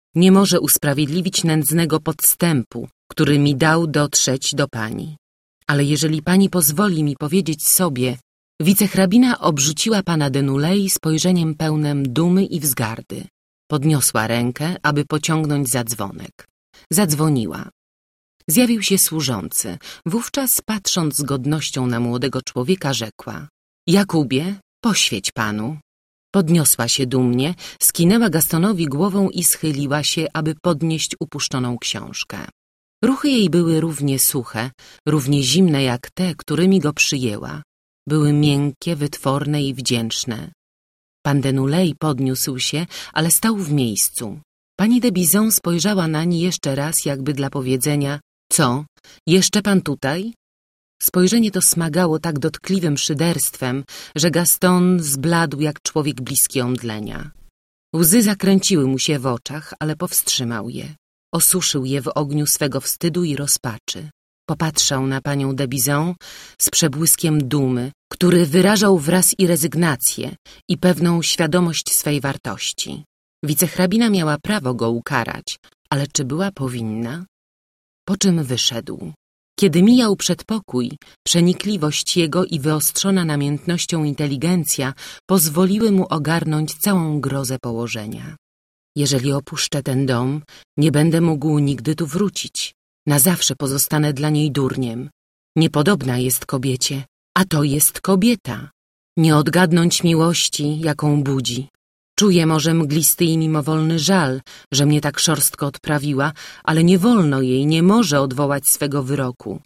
nie może usprawiedliwić nędznego podstępu, który mi dał dotrzeć do pani. Ale jeżeli pani pozwoli mi powiedzieć sobie, wicehrabina obrzuciła pana Denulei spojrzeniem pełnym dumy i wzgardy. Podniosła rękę, aby pociągnąć za dzwonek. Zadzwoniła. Zjawił się służący. Wówczas, patrząc z godnością na młodego człowieka, rzekła: Jakubie, poświeć panu. Podniosła się dumnie, skinęła Gastonowi głową i schyliła się, aby podnieść upuszczoną książkę. Ruchy jej były równie suche, równie zimne jak te, którymi go przyjęła. Były miękkie, wytworne i wdzięczne. Pan Denulei podniósł się, ale stał w miejscu. Pani de Bizon spojrzała nań jeszcze raz, jakby dla powiedzenia: co, jeszcze pan tutaj? Spojrzenie to smagało tak dotkliwym szyderstwem, że Gaston zbladł jak człowiek bliski omdlenia. Łzy zakręciły mu się w oczach, ale powstrzymał je. Osuszył je w ogniu swego wstydu i rozpaczy. Popatrzał na panią de Bizon z przebłyskiem dumy, który wyrażał wraz i rezygnację, i pewną świadomość swej wartości. Wicehrabina miała prawo go ukarać, ale czy była powinna? Po czym wyszedł. Kiedy mijał przedpokój, przenikliwość jego i wyostrzona namiętnością inteligencja pozwoliły mu ogarnąć całą grozę położenia. Jeżeli opuszczę ten dom, nie będę mógł nigdy tu wrócić. Na zawsze pozostanę dla niej durniem. Niepodobna jest kobiecie, a to jest kobieta. Nie odgadnąć miłości, jaką budzi. Czuję może mglisty i mimowolny żal, że mnie tak szorstko odprawiła, ale nie wolno jej, nie może odwołać swego wyroku.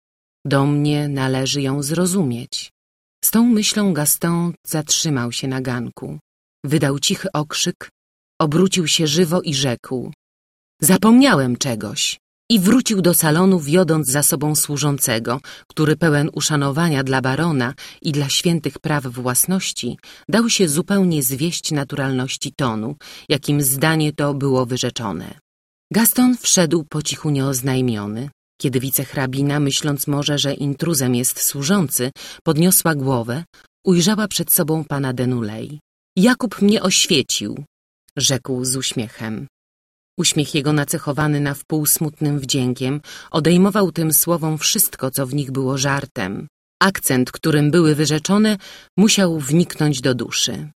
Do mnie należy ją zrozumieć. Z tą myślą Gaston zatrzymał się na ganku. Wydał cichy okrzyk, obrócił się żywo i rzekł: zapomniałem czegoś. I wrócił do salonu, wiodąc za sobą służącego, który pełen uszanowania dla barona i dla świętych praw własności dał się zupełnie zwieść naturalności tonu, jakim zdanie to było wyrzeczone. Gaston wszedł po cichu nieoznajmiony. Kiedy wicehrabina, myśląc może, że intruzem jest służący, podniosła głowę, ujrzała przed sobą pana Denulei. Jakub mnie oświecił, rzekł z uśmiechem. Uśmiech jego, nacechowany na wpół smutnym wdziękiem, odejmował tym słowom wszystko, co w nich było żartem. Akcent, którym były wyrzeczone, musiał wniknąć do duszy.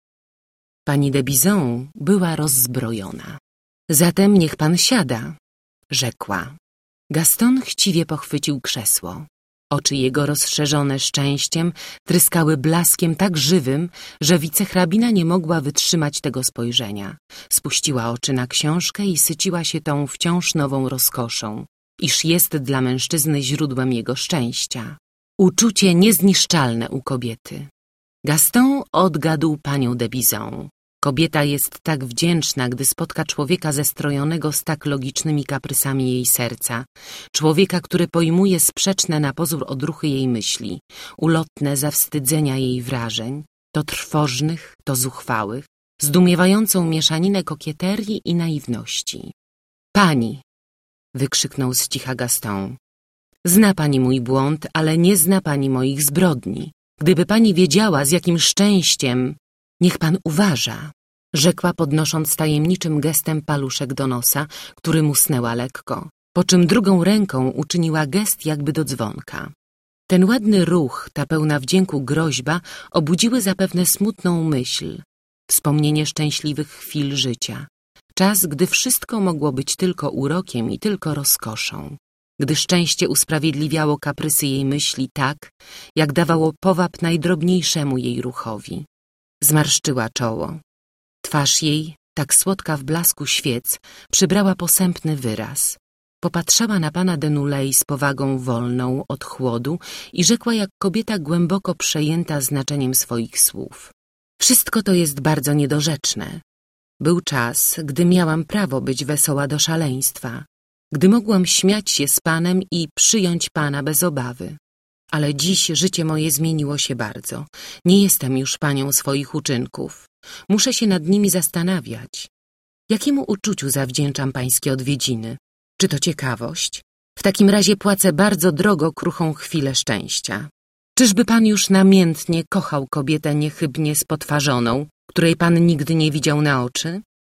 Pani de Bizon była rozzbrojona. Zatem niech pan siada, rzekła. Gaston chciwie pochwycił krzesło. Oczy jego, rozszerzone szczęściem, tryskały blaskiem tak żywym, że wicehrabina nie mogła wytrzymać tego spojrzenia. Spuściła oczy na książkę i syciła się tą wciąż nową rozkoszą, iż jest dla mężczyzny źródłem jego szczęścia. Uczucie niezniszczalne u kobiety. Gaston odgadł panią de Bizon. Kobieta jest tak wdzięczna, gdy spotka człowieka zestrojonego z tak logicznymi kaprysami jej serca, człowieka, który pojmuje sprzeczne na pozór odruchy jej myśli, ulotne zawstydzenia jej wrażeń, to trwożnych, to zuchwałych, zdumiewającą mieszaninę kokieterii i naiwności. Pani! Wykrzyknął z cicha Gaston. Zna pani mój błąd, ale nie zna pani moich zbrodni. Gdyby pani wiedziała, z jakim szczęściem... Niech pan uważa, rzekła, podnosząc tajemniczym gestem paluszek do nosa, który musnęła lekko, po czym drugą ręką uczyniła gest jakby do dzwonka. Ten ładny ruch, ta pełna wdzięku groźba obudziły zapewne smutną myśl, wspomnienie szczęśliwych chwil życia, czas, gdy wszystko mogło być tylko urokiem i tylko rozkoszą, gdy szczęście usprawiedliwiało kaprysy jej myśli tak, jak dawało powab najdrobniejszemu jej ruchowi. Zmarszczyła czoło. Twarz jej, tak słodka w blasku świec, przybrała posępny wyraz. Popatrzała na pana Denulei z powagą wolną od chłodu i rzekła jak kobieta głęboko przejęta znaczeniem swoich słów. Wszystko to jest bardzo niedorzeczne. Był czas, gdy miałam prawo być wesoła do szaleństwa, gdy mogłam śmiać się z panem i przyjąć pana bez obawy. Ale dziś życie moje zmieniło się bardzo. Nie jestem już panią swoich uczynków. Muszę się nad nimi zastanawiać. Jakiemu uczuciu zawdzięczam pańskie odwiedziny? Czy to ciekawość? W takim razie płacę bardzo drogo kruchą chwilę szczęścia. Czyżby pan już namiętnie kochał kobietę niechybnie spotwarzoną, której pan nigdy nie widział na oczy?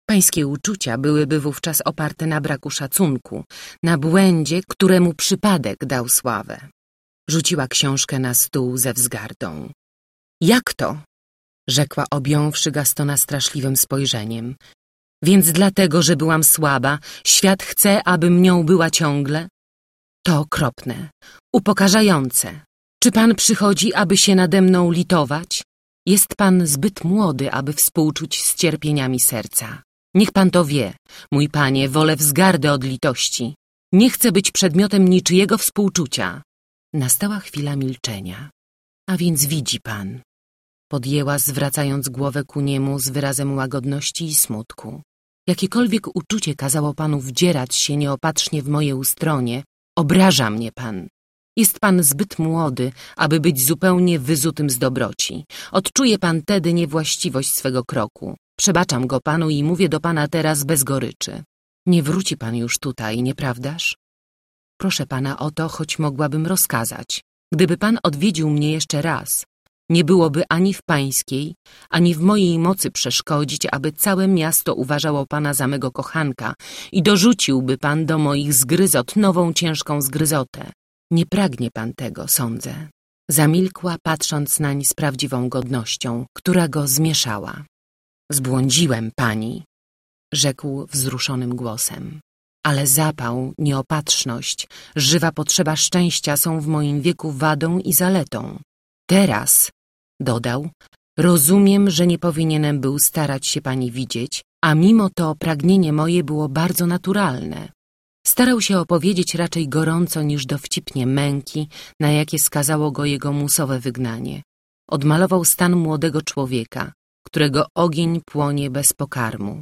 Pańskie uczucia byłyby wówczas oparte na braku szacunku, na błędzie, któremu przypadek dał sławę. Rzuciła książkę na stół ze wzgardą. Jak to? Rzekła, objąwszy Gastona straszliwym spojrzeniem. Więc dlatego, że byłam słaba, świat chce, abym nią była ciągle? To okropne, upokarzające. Czy pan przychodzi, aby się nade mną litować? Jest pan zbyt młody, aby współczuć z cierpieniami serca. Niech pan to wie, mój panie, wolę wzgardę od litości. Nie chcę być przedmiotem niczyjego współczucia. Nastała chwila milczenia. A więc widzi pan, podjęła, zwracając głowę ku niemu z wyrazem łagodności i smutku. Jakiekolwiek uczucie kazało panu wdzierać się nieopatrznie w moje ustronie, obraża mnie pan. Jest pan zbyt młody, aby być zupełnie wyzutym z dobroci. Odczuje pan tedy niewłaściwość swego kroku. Przebaczam go panu i mówię do pana teraz bez goryczy. Nie wróci pan już tutaj, nieprawdaż? Proszę pana o to, choć mogłabym rozkazać. Gdyby pan odwiedził mnie jeszcze raz, nie byłoby ani w pańskiej, ani w mojej mocy przeszkodzić, aby całe miasto uważało pana za mego kochanka i dorzuciłby pan do moich zgryzot nową ciężką zgryzotę. Nie pragnie pan tego, sądzę. Zamilkła, patrząc nań z prawdziwą godnością, która go zmieszała. Zbłądziłem pani, rzekł wzruszonym głosem. Ale zapał, nieopatrzność, żywa potrzeba szczęścia są w moim wieku wadą i zaletą. Teraz, dodał, rozumiem, że nie powinienem był starać się pani widzieć, a mimo to pragnienie moje było bardzo naturalne. Starał się opowiedzieć raczej gorąco niż dowcipnie męki, na jakie skazało go jego musowe wygnanie. Odmalował stan młodego człowieka, którego ogień płonie bez pokarmu.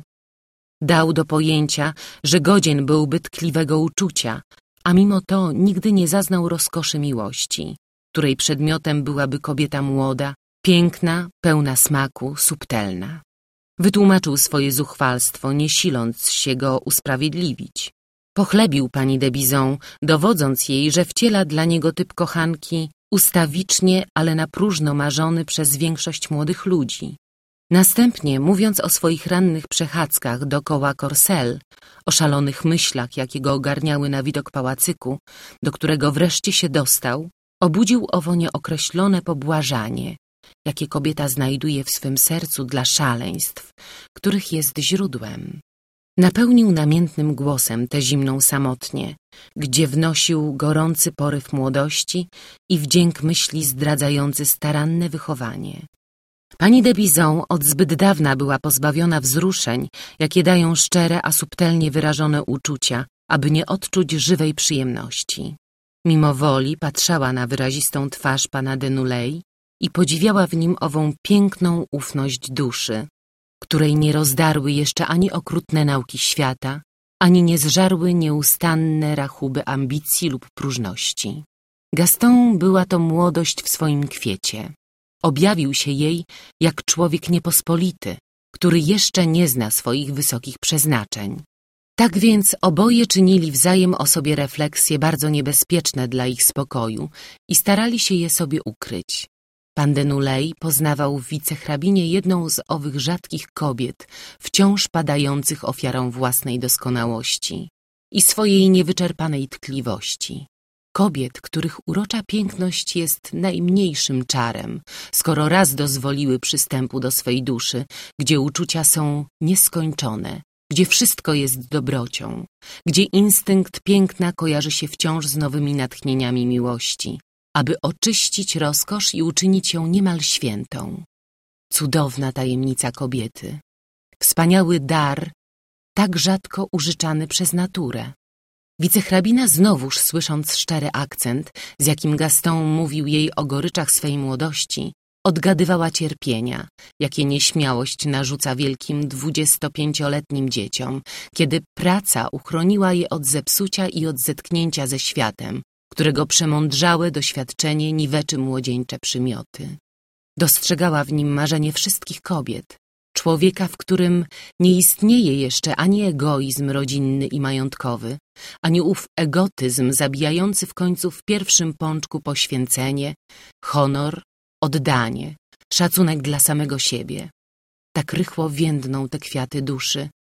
Dał do pojęcia, że godzien byłby tkliwego uczucia, a mimo to nigdy nie zaznał rozkoszy miłości, której przedmiotem byłaby kobieta młoda, piękna, pełna smaku, subtelna. Wytłumaczył swoje zuchwalstwo, nie siląc się go usprawiedliwić. Pochlebił pani de Bizon, dowodząc jej, że wciela dla niego typ kochanki ustawicznie, ale na próżno marzony przez większość młodych ludzi. Następnie, mówiąc o swoich rannych przechadzkach dokoła Courcelles, o szalonych myślach, jakie go ogarniały na widok pałacyku, do którego wreszcie się dostał, obudził owo nieokreślone pobłażanie, jakie kobieta znajduje w swym sercu dla szaleństw, których jest źródłem. Napełnił namiętnym głosem tę zimną samotnię, gdzie wnosił gorący poryw młodości i wdzięk myśli zdradzający staranne wychowanie. Pani de Bizon od zbyt dawna była pozbawiona wzruszeń, jakie dają szczere, a subtelnie wyrażone uczucia, aby nie odczuć żywej przyjemności. Mimo woli patrzała na wyrazistą twarz pana Denuley i podziwiała w nim ową piękną ufność duszy, której nie rozdarły jeszcze ani okrutne nauki świata, ani nie zżarły nieustanne rachuby ambicji lub próżności. Gaston była to młodość w swoim kwiecie. Objawił się jej jak człowiek niepospolity, który jeszcze nie zna swoich wysokich przeznaczeń. Tak więc oboje czynili wzajem o sobie refleksje bardzo niebezpieczne dla ich spokoju i starali się je sobie ukryć. Pan Denuley poznawał w wicehrabinie jedną z owych rzadkich kobiet, wciąż padających ofiarą własnej doskonałości i swojej niewyczerpanej tkliwości. Kobiet, których urocza piękność jest najmniejszym czarem, skoro raz dozwoliły przystępu do swej duszy, gdzie uczucia są nieskończone, gdzie wszystko jest dobrocią, gdzie instynkt piękna kojarzy się wciąż z nowymi natchnieniami miłości, aby oczyścić rozkosz i uczynić ją niemal świętą. Cudowna tajemnica kobiety, wspaniały dar, tak rzadko użyczany przez naturę. Wicehrabina znowuż, słysząc szczery akcent, z jakim Gaston mówił jej o goryczach swej młodości, odgadywała cierpienia, jakie nieśmiałość narzuca wielkim dwudziestopięcioletnim dzieciom, kiedy praca uchroniła je od zepsucia i od zetknięcia ze światem, którego przemądrzałe doświadczenie niweczy młodzieńcze przymioty. Dostrzegała w nim marzenie wszystkich kobiet, człowieka, w którym nie istnieje jeszcze ani egoizm rodzinny i majątkowy, ani ów egotyzm zabijający w końcu w pierwszym pączku poświęcenie, honor, oddanie, szacunek dla samego siebie. Tak rychło więdną te kwiaty duszy,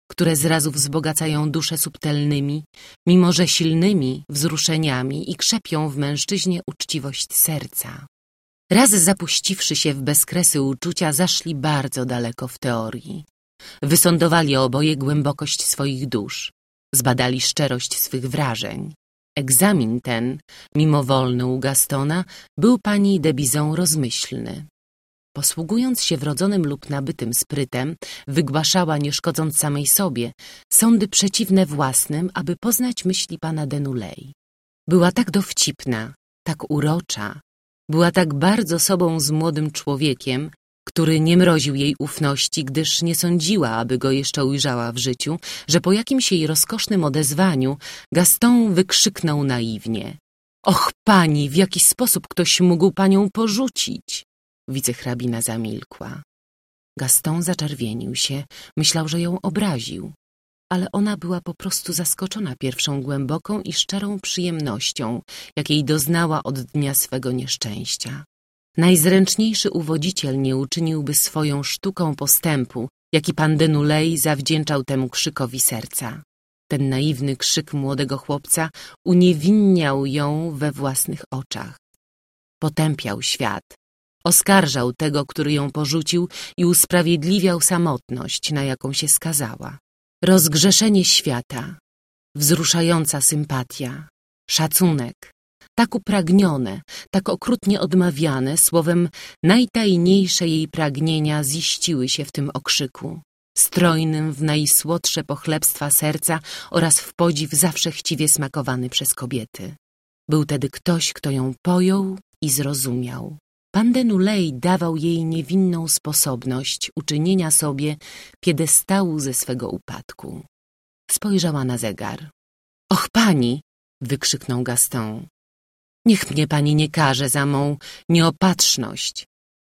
które zrazu wzbogacają duszę subtelnymi, mimo że silnymi wzruszeniami i krzepią w mężczyźnie uczciwość serca. Raz zapuściwszy się w bezkresy uczucia, zaszli bardzo daleko w teorii. Wysądowali oboje głębokość swoich dusz, zbadali szczerość swych wrażeń. Egzamin ten, mimowolny u Gastona, był pani de Bizon rozmyślny. Posługując się wrodzonym lub nabytym sprytem, wygłaszała, nie szkodząc samej sobie, sądy przeciwne własnym, aby poznać myśli pana Denuley. Była tak dowcipna, tak urocza, była tak bardzo sobą z młodym człowiekiem, który nie mroził jej ufności, gdyż nie sądziła, aby go jeszcze ujrzała w życiu, że po jakimś jej rozkosznym odezwaniu Gaston wykrzyknął naiwnie: „Och, pani, w jaki sposób ktoś mógł panią porzucić?” Wicehrabina zamilkła. Gaston zaczerwienił się, myślał, że ją obraził, ale ona była po prostu zaskoczona pierwszą głęboką i szczerą przyjemnością, jakiej doznała od dnia swego nieszczęścia. Najzręczniejszy uwodziciel nie uczyniłby swoją sztuką postępu, jaki pan Denuley zawdzięczał temu krzykowi serca. Ten naiwny krzyk młodego chłopca uniewinniał ją we własnych oczach. Potępiał świat, oskarżał tego, który ją porzucił, i usprawiedliwiał samotność, na jaką się skazała. Rozgrzeszenie świata, wzruszająca sympatia, szacunek, tak upragnione, tak okrutnie odmawiane, słowem najtajniejsze jej pragnienia ziściły się w tym okrzyku, strojnym w najsłodsze pochlebstwa serca oraz w podziw zawsze chciwie smakowany przez kobiety. Był tedy ktoś, kto ją pojął i zrozumiał. Pan Denuley dawał jej niewinną sposobność uczynienia sobie piedestału ze swego upadku. Spojrzała na zegar. „Och, pani!” wykrzyknął Gaston. „Niech mnie pani nie karze za mą nieopatrzność.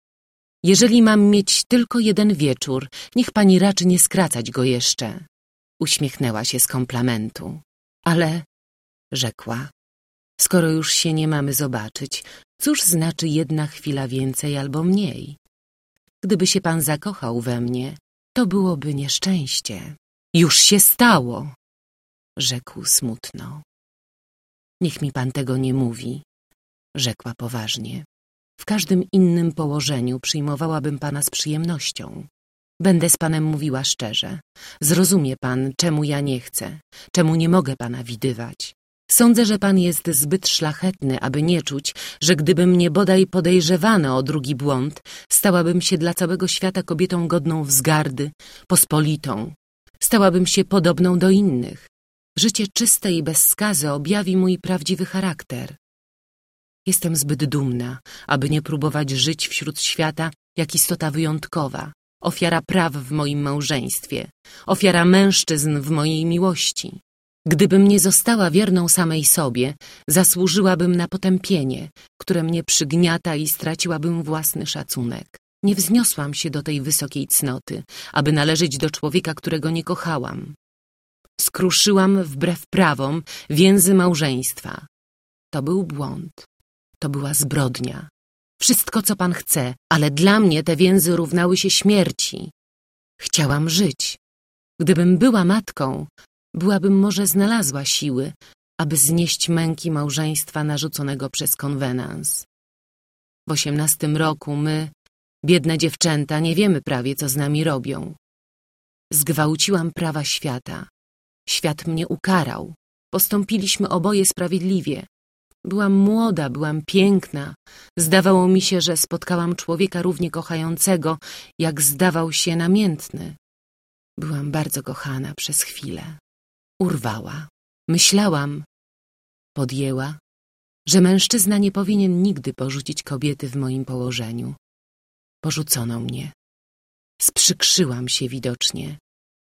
Jeżeli mam mieć tylko jeden wieczór, niech pani raczy nie skracać go jeszcze.” Uśmiechnęła się z komplementu. „Ale”, rzekła, „skoro już się nie mamy zobaczyć, cóż znaczy jedna chwila więcej albo mniej? Gdyby się pan zakochał we mnie, to byłoby nieszczęście.” „Już się stało”, rzekł smutno. „Niech mi pan tego nie mówi”, rzekła poważnie. „W każdym innym położeniu przyjmowałabym pana z przyjemnością. Będę z panem mówiła szczerze. Zrozumie pan, czemu ja nie chcę, czemu nie mogę pana widywać. Sądzę, że pan jest zbyt szlachetny, aby nie czuć, że gdyby mnie bodaj podejrzewano o drugi błąd, stałabym się dla całego świata kobietą godną wzgardy, pospolitą. Stałabym się podobną do innych. Życie czyste i bez skazy objawi mój prawdziwy charakter. Jestem zbyt dumna, aby nie próbować żyć wśród świata jak istota wyjątkowa, ofiara praw w moim małżeństwie, ofiara mężczyzn w mojej miłości. Gdybym nie została wierną samej sobie, zasłużyłabym na potępienie, które mnie przygniata, i straciłabym własny szacunek. Nie wzniosłam się do tej wysokiej cnoty, aby należeć do człowieka, którego nie kochałam. Skruszyłam wbrew prawom więzy małżeństwa. To był błąd, to była zbrodnia. Wszystko, co pan chce, ale dla mnie te więzy równały się śmierci. Chciałam żyć. Gdybym była matką, byłabym może znalazła siły, aby znieść męki małżeństwa narzuconego przez konwenans. W osiemnastym roku my, biedne dziewczęta, nie wiemy prawie, co z nami robią. Zgwałciłam prawa świata. Świat mnie ukarał. Postąpiliśmy oboje sprawiedliwie. Byłam młoda, byłam piękna. Zdawało mi się, że spotkałam człowieka równie kochającego, jak zdawał się namiętny. Byłam bardzo kochana przez chwilę. Urwała. Myślałam, podjęła, że mężczyzna nie powinien nigdy porzucić kobiety w moim położeniu. Porzucono mnie. Sprzykrzyłam się widocznie.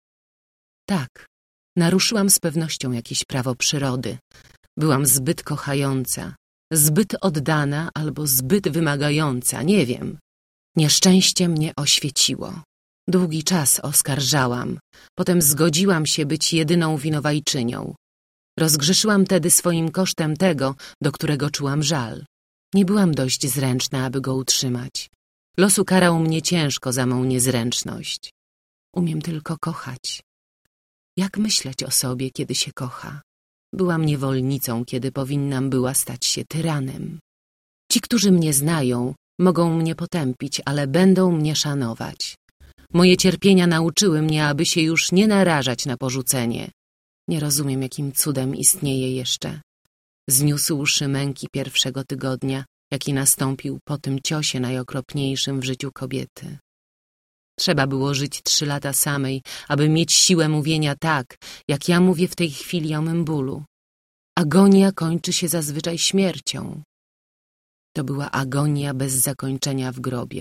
Tak, naruszyłam z pewnością jakieś prawo przyrody. Byłam zbyt kochająca, zbyt oddana albo zbyt wymagająca, nie wiem. Nieszczęście mnie oświeciło. Długi czas oskarżałam, potem zgodziłam się być jedyną winowajczynią. Rozgrzeszyłam tedy swoim kosztem tego, do którego czułam żal. Nie byłam dość zręczna, aby go utrzymać. Los ukarał mnie ciężko za mą niezręczność. Umiem tylko kochać. Jak myśleć o sobie, kiedy się kocha? Byłam niewolnicą, kiedy powinnam była stać się tyranem. Ci, którzy mnie znają, mogą mnie potępić, ale będą mnie szanować. Moje cierpienia nauczyły mnie, aby się już nie narażać na porzucenie. Nie rozumiem, jakim cudem istnieje jeszcze. Zniósłszy męki pierwszego tygodnia, jaki nastąpił po tym ciosie najokropniejszym w życiu kobiety. Trzeba było żyć trzy lata samej, aby mieć siłę mówienia tak, jak ja mówię w tej chwili o mym bólu. Agonia kończy się zazwyczaj śmiercią. To była agonia bez zakończenia w grobie.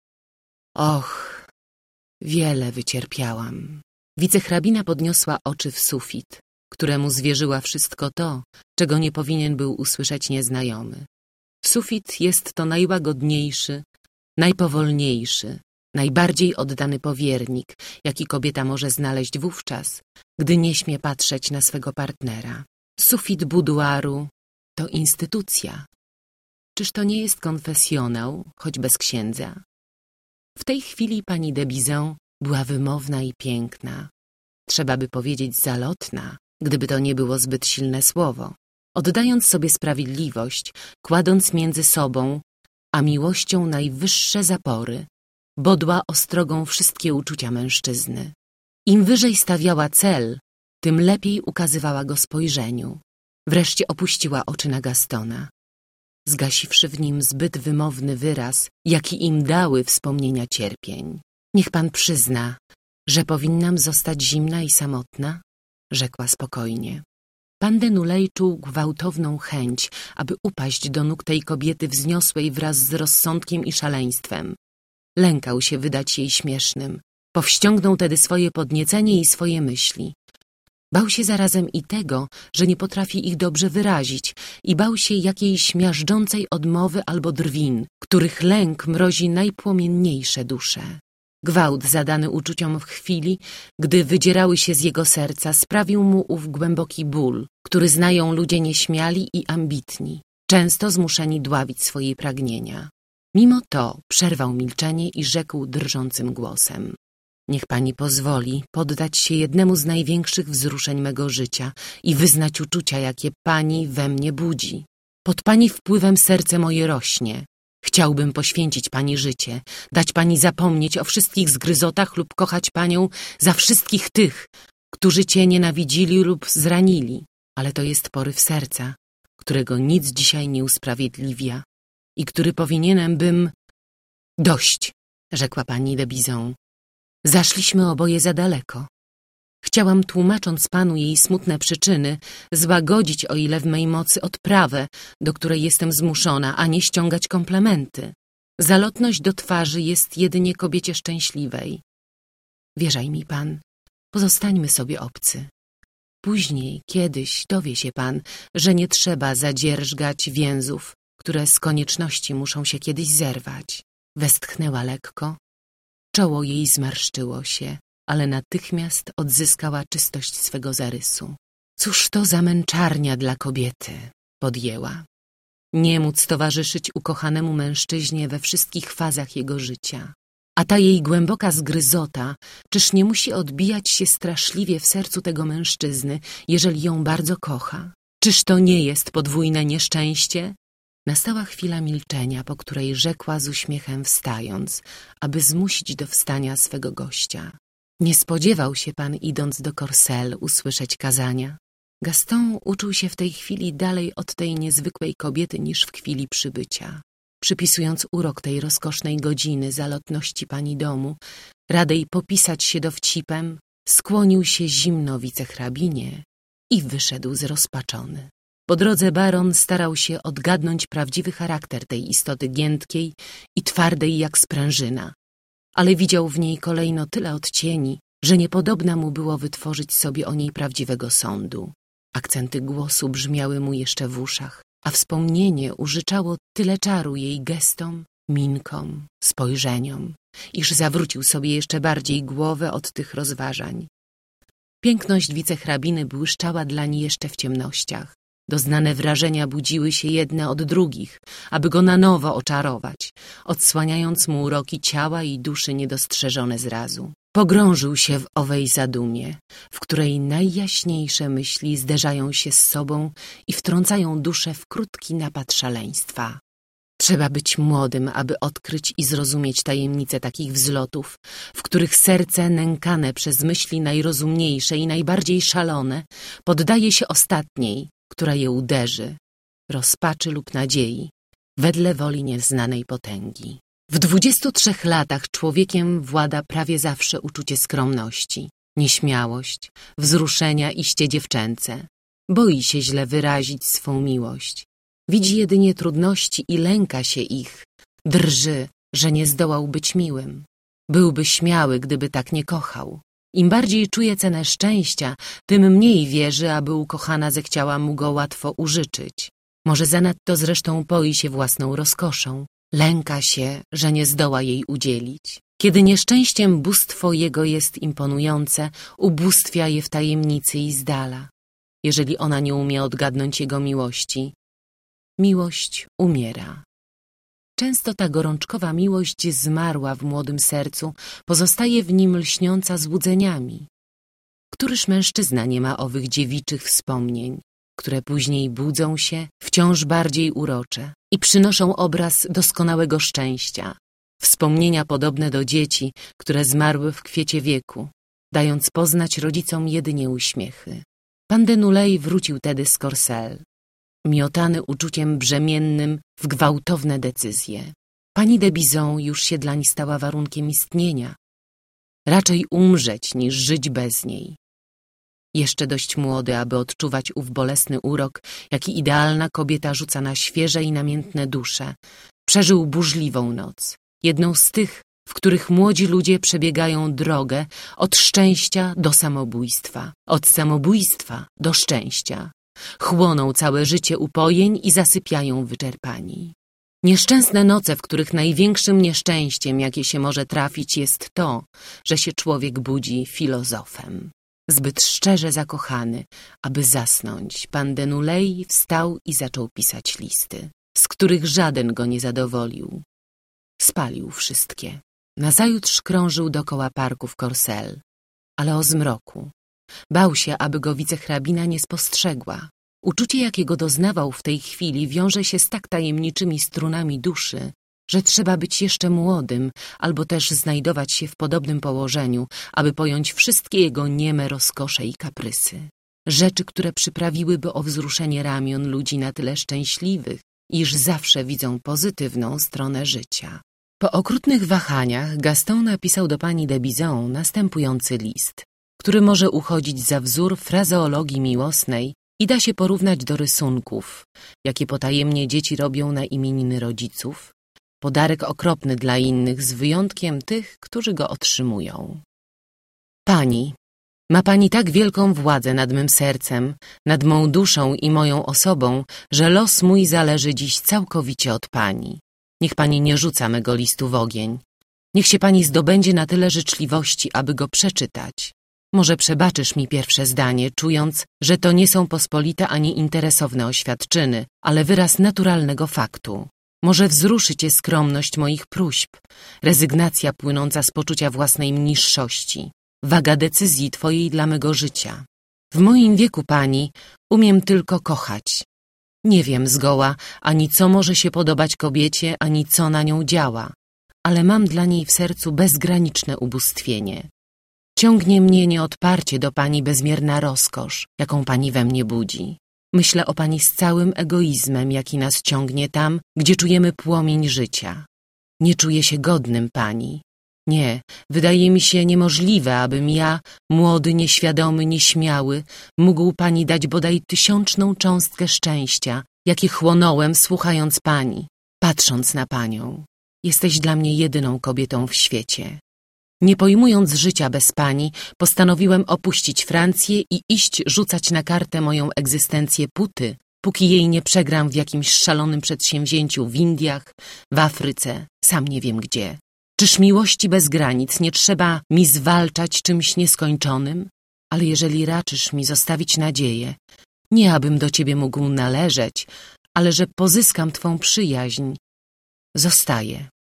Och, wiele wycierpiałam. Wicehrabina podniosła oczy w sufit, któremu zwierzyła wszystko to, czego nie powinien był usłyszeć nieznajomy. Sufit jest to najłagodniejszy, najpowolniejszy, najbardziej oddany powiernik, jaki kobieta może znaleźć wówczas, gdy nie śmie patrzeć na swego partnera. Sufit buduaru to instytucja. Czyż to nie jest konfesjonał, choć bez księdza? W tej chwili pani de Bizon była wymowna i piękna. Trzeba by powiedzieć zalotna, gdyby to nie było zbyt silne słowo. Oddając sobie sprawiedliwość, kładąc między sobą a miłością najwyższe zapory, bodła ostrogą wszystkie uczucia mężczyzny. Im wyżej stawiała cel, tym lepiej ukazywała go spojrzeniu. Wreszcie opuściła oczy na Gastona, zgasiwszy w nim zbyt wymowny wyraz, jaki im dały wspomnienia cierpień. Niech pan przyzna, że powinnam zostać zimna i samotna, rzekła spokojnie. Pan de Nulej czuł gwałtowną chęć, aby upaść do nóg tej kobiety wzniosłej wraz z rozsądkiem i szaleństwem. Lękał się wydać jej śmiesznym. Powściągnął tedy swoje podniecenie i swoje myśli. Bał się zarazem i tego, że nie potrafi ich dobrze wyrazić i bał się jakiejś miażdżącej odmowy albo drwin, których lęk mrozi najpłomienniejsze dusze. Gwałt zadany uczuciom w chwili, gdy wydzierały się z jego serca, sprawił mu ów głęboki ból, który znają ludzie nieśmiali i ambitni, często zmuszeni dławić swoje pragnienia. Mimo to przerwał milczenie i rzekł drżącym głosem: niech pani pozwoli poddać się jednemu z największych wzruszeń mego życia i wyznać uczucia, jakie pani we mnie budzi. Pod pani wpływem serce moje rośnie. Chciałbym poświęcić pani życie, dać pani zapomnieć o wszystkich zgryzotach lub kochać panią za wszystkich tych, którzy cię nienawidzili lub zranili. Ale to jest poryw serca, którego nic dzisiaj nie usprawiedliwia i który powinienem bym... Dość, rzekła pani de Bizon. Zaszliśmy oboje za daleko. Chciałam, tłumacząc panu jej smutne przyczyny, złagodzić, o ile w mej mocy, odprawę, do której jestem zmuszona, a nie ściągać komplementy. Zalotność do twarzy jest jedynie kobiecie szczęśliwej. Wierzaj mi pan, pozostańmy sobie obcy. Później, kiedyś dowie się pan, że nie trzeba zadzierżgać więzów, które z konieczności muszą się kiedyś zerwać. Westchnęła lekko. Czoło jej zmarszczyło się, ale natychmiast odzyskała czystość swego zarysu. Cóż to za męczarnia dla kobiety, podjęła. Nie móc towarzyszyć ukochanemu mężczyźnie we wszystkich fazach jego życia. A ta jej głęboka zgryzota, czyż nie musi odbijać się straszliwie w sercu tego mężczyzny, jeżeli ją bardzo kocha? Czyż to nie jest podwójne nieszczęście? Nastała chwila milczenia, po której rzekła z uśmiechem wstając, aby zmusić do wstania swego gościa. Nie spodziewał się pan, idąc do Courcelles, usłyszeć kazania? Gaston uczuł się w tej chwili dalej od tej niezwykłej kobiety niż w chwili przybycia. Przypisując urok tej rozkosznej godziny zalotności pani domu, radej popisać się dowcipem, skłonił się zimno wicehrabinie i wyszedł zrozpaczony. Po drodze baron starał się odgadnąć prawdziwy charakter tej istoty giętkiej i twardej jak sprężyna, ale widział w niej kolejno tyle odcieni, że niepodobna mu było wytworzyć sobie o niej prawdziwego sądu. Akcenty głosu brzmiały mu jeszcze w uszach, a wspomnienie użyczało tyle czaru jej gestom, minkom, spojrzeniom, iż zawrócił sobie jeszcze bardziej głowę od tych rozważań. Piękność wicehrabiny błyszczała dlań jeszcze w ciemnościach. Doznane wrażenia budziły się jedne od drugich, aby go na nowo oczarować, odsłaniając mu uroki ciała i duszy niedostrzeżone zrazu. Pogrążył się w owej zadumie, w której najjaśniejsze myśli zderzają się z sobą i wtrącają duszę w krótki napad szaleństwa. Trzeba być młodym, aby odkryć i zrozumieć tajemnice takich wzlotów, w których serce nękane przez myśli najrozumniejsze i najbardziej szalone poddaje się ostatniej, która je uderzy, rozpaczy lub nadziei, wedle woli nieznanej potęgi. W dwudziestu trzech latach człowiekiem włada prawie zawsze uczucie skromności, nieśmiałość, wzruszenia iście dziewczęce. Boi się źle wyrazić swą miłość. Widzi jedynie trudności i lęka się ich. Drży, że nie zdołał być miłym. Byłby śmiały, gdyby tak nie kochał. Im bardziej czuje cenę szczęścia, tym mniej wierzy, aby ukochana zechciała mu go łatwo użyczyć. Może zanadto zresztą boi się własną rozkoszą. Lęka się, że nie zdoła jej udzielić. Kiedy nieszczęściem bóstwo jego jest imponujące, ubóstwia je w tajemnicy i z dala. Jeżeli ona nie umie odgadnąć jego miłości, miłość umiera. Często ta gorączkowa miłość zmarła w młodym sercu, pozostaje w nim lśniąca złudzeniami. Któryż mężczyzna nie ma owych dziewiczych wspomnień, które później budzą się, wciąż bardziej urocze i przynoszą obraz doskonałego szczęścia, wspomnienia podobne do dzieci, które zmarły w kwiecie wieku, dając poznać rodzicom jedynie uśmiechy. Pan Denuley wrócił tedy z Courcelles, miotany uczuciem brzemiennym w gwałtowne decyzje. Pani de Bizon już się dlań stała warunkiem istnienia. Raczej umrzeć, niż żyć bez niej. Jeszcze dość młody, aby odczuwać ów bolesny urok, jaki idealna kobieta rzuca na świeże i namiętne dusze, przeżył burzliwą noc. Jedną z tych, w których młodzi ludzie przebiegają drogę od szczęścia do samobójstwa, od samobójstwa do szczęścia. Chłoną całe życie upojeń i zasypiają wyczerpani. Nieszczęsne noce, w których największym nieszczęściem, jakie się może trafić, jest to, że się człowiek budzi filozofem. Zbyt szczerze zakochany, aby zasnąć, pan Denuley wstał i zaczął pisać listy, z których żaden go nie zadowolił. Spalił wszystkie. Nazajutrz krążył dokoła parku w Courcelles, ale o zmroku. Bał się, aby go wicehrabina nie spostrzegła. Uczucie, jakiego doznawał w tej chwili, wiąże się z tak tajemniczymi strunami duszy, że trzeba być jeszcze młodym, albo też znajdować się w podobnym położeniu, aby pojąć wszystkie jego nieme rozkosze i kaprysy. Rzeczy, które przyprawiłyby o wzruszenie ramion ludzi na tyle szczęśliwych, iż zawsze widzą pozytywną stronę życia. Po okrutnych wahaniach Gaston napisał do pani de Bizon następujący list, który może uchodzić za wzór frazeologii miłosnej i da się porównać do rysunków, jakie potajemnie dzieci robią na imieniny rodziców, podarek okropny dla innych z wyjątkiem tych, którzy go otrzymują. Pani, ma pani tak wielką władzę nad mym sercem, nad mą duszą i moją osobą, że los mój zależy dziś całkowicie od pani. Niech pani nie rzuca mego listu w ogień. Niech się pani zdobędzie na tyle życzliwości, aby go przeczytać. Może przebaczysz mi pierwsze zdanie, czując, że to nie są pospolite ani interesowne oświadczyny, ale wyraz naturalnego faktu. Może wzruszy cię skromność moich próśb, rezygnacja płynąca z poczucia własnej niższości, waga decyzji twojej dla mego życia. W moim wieku, pani, umiem tylko kochać. Nie wiem zgoła ani co może się podobać kobiecie, ani co na nią działa, ale mam dla niej w sercu bezgraniczne ubóstwienie. Ciągnie mnie nieodparcie do pani bezmierna rozkosz, jaką pani we mnie budzi. Myślę o pani z całym egoizmem, jaki nas ciągnie tam, gdzie czujemy płomień życia. Nie czuję się godnym pani. Nie, wydaje mi się niemożliwe, abym ja, młody, nieświadomy, nieśmiały, mógł pani dać bodaj tysiączną cząstkę szczęścia, jakie chłonąłem, słuchając pani, patrząc na panią. Jesteś dla mnie jedyną kobietą w świecie. Nie pojmując życia bez pani, postanowiłem opuścić Francję i iść rzucać na kartę moją egzystencję póty, póki jej nie przegram w jakimś szalonym przedsięwzięciu w Indiach, w Afryce, sam nie wiem gdzie. Czyż miłości bez granic nie trzeba mi zwalczać czymś nieskończonym? Ale jeżeli raczysz mi zostawić nadzieję, nie abym do ciebie mógł należeć, ale że pozyskam twą przyjaźń, zostaję.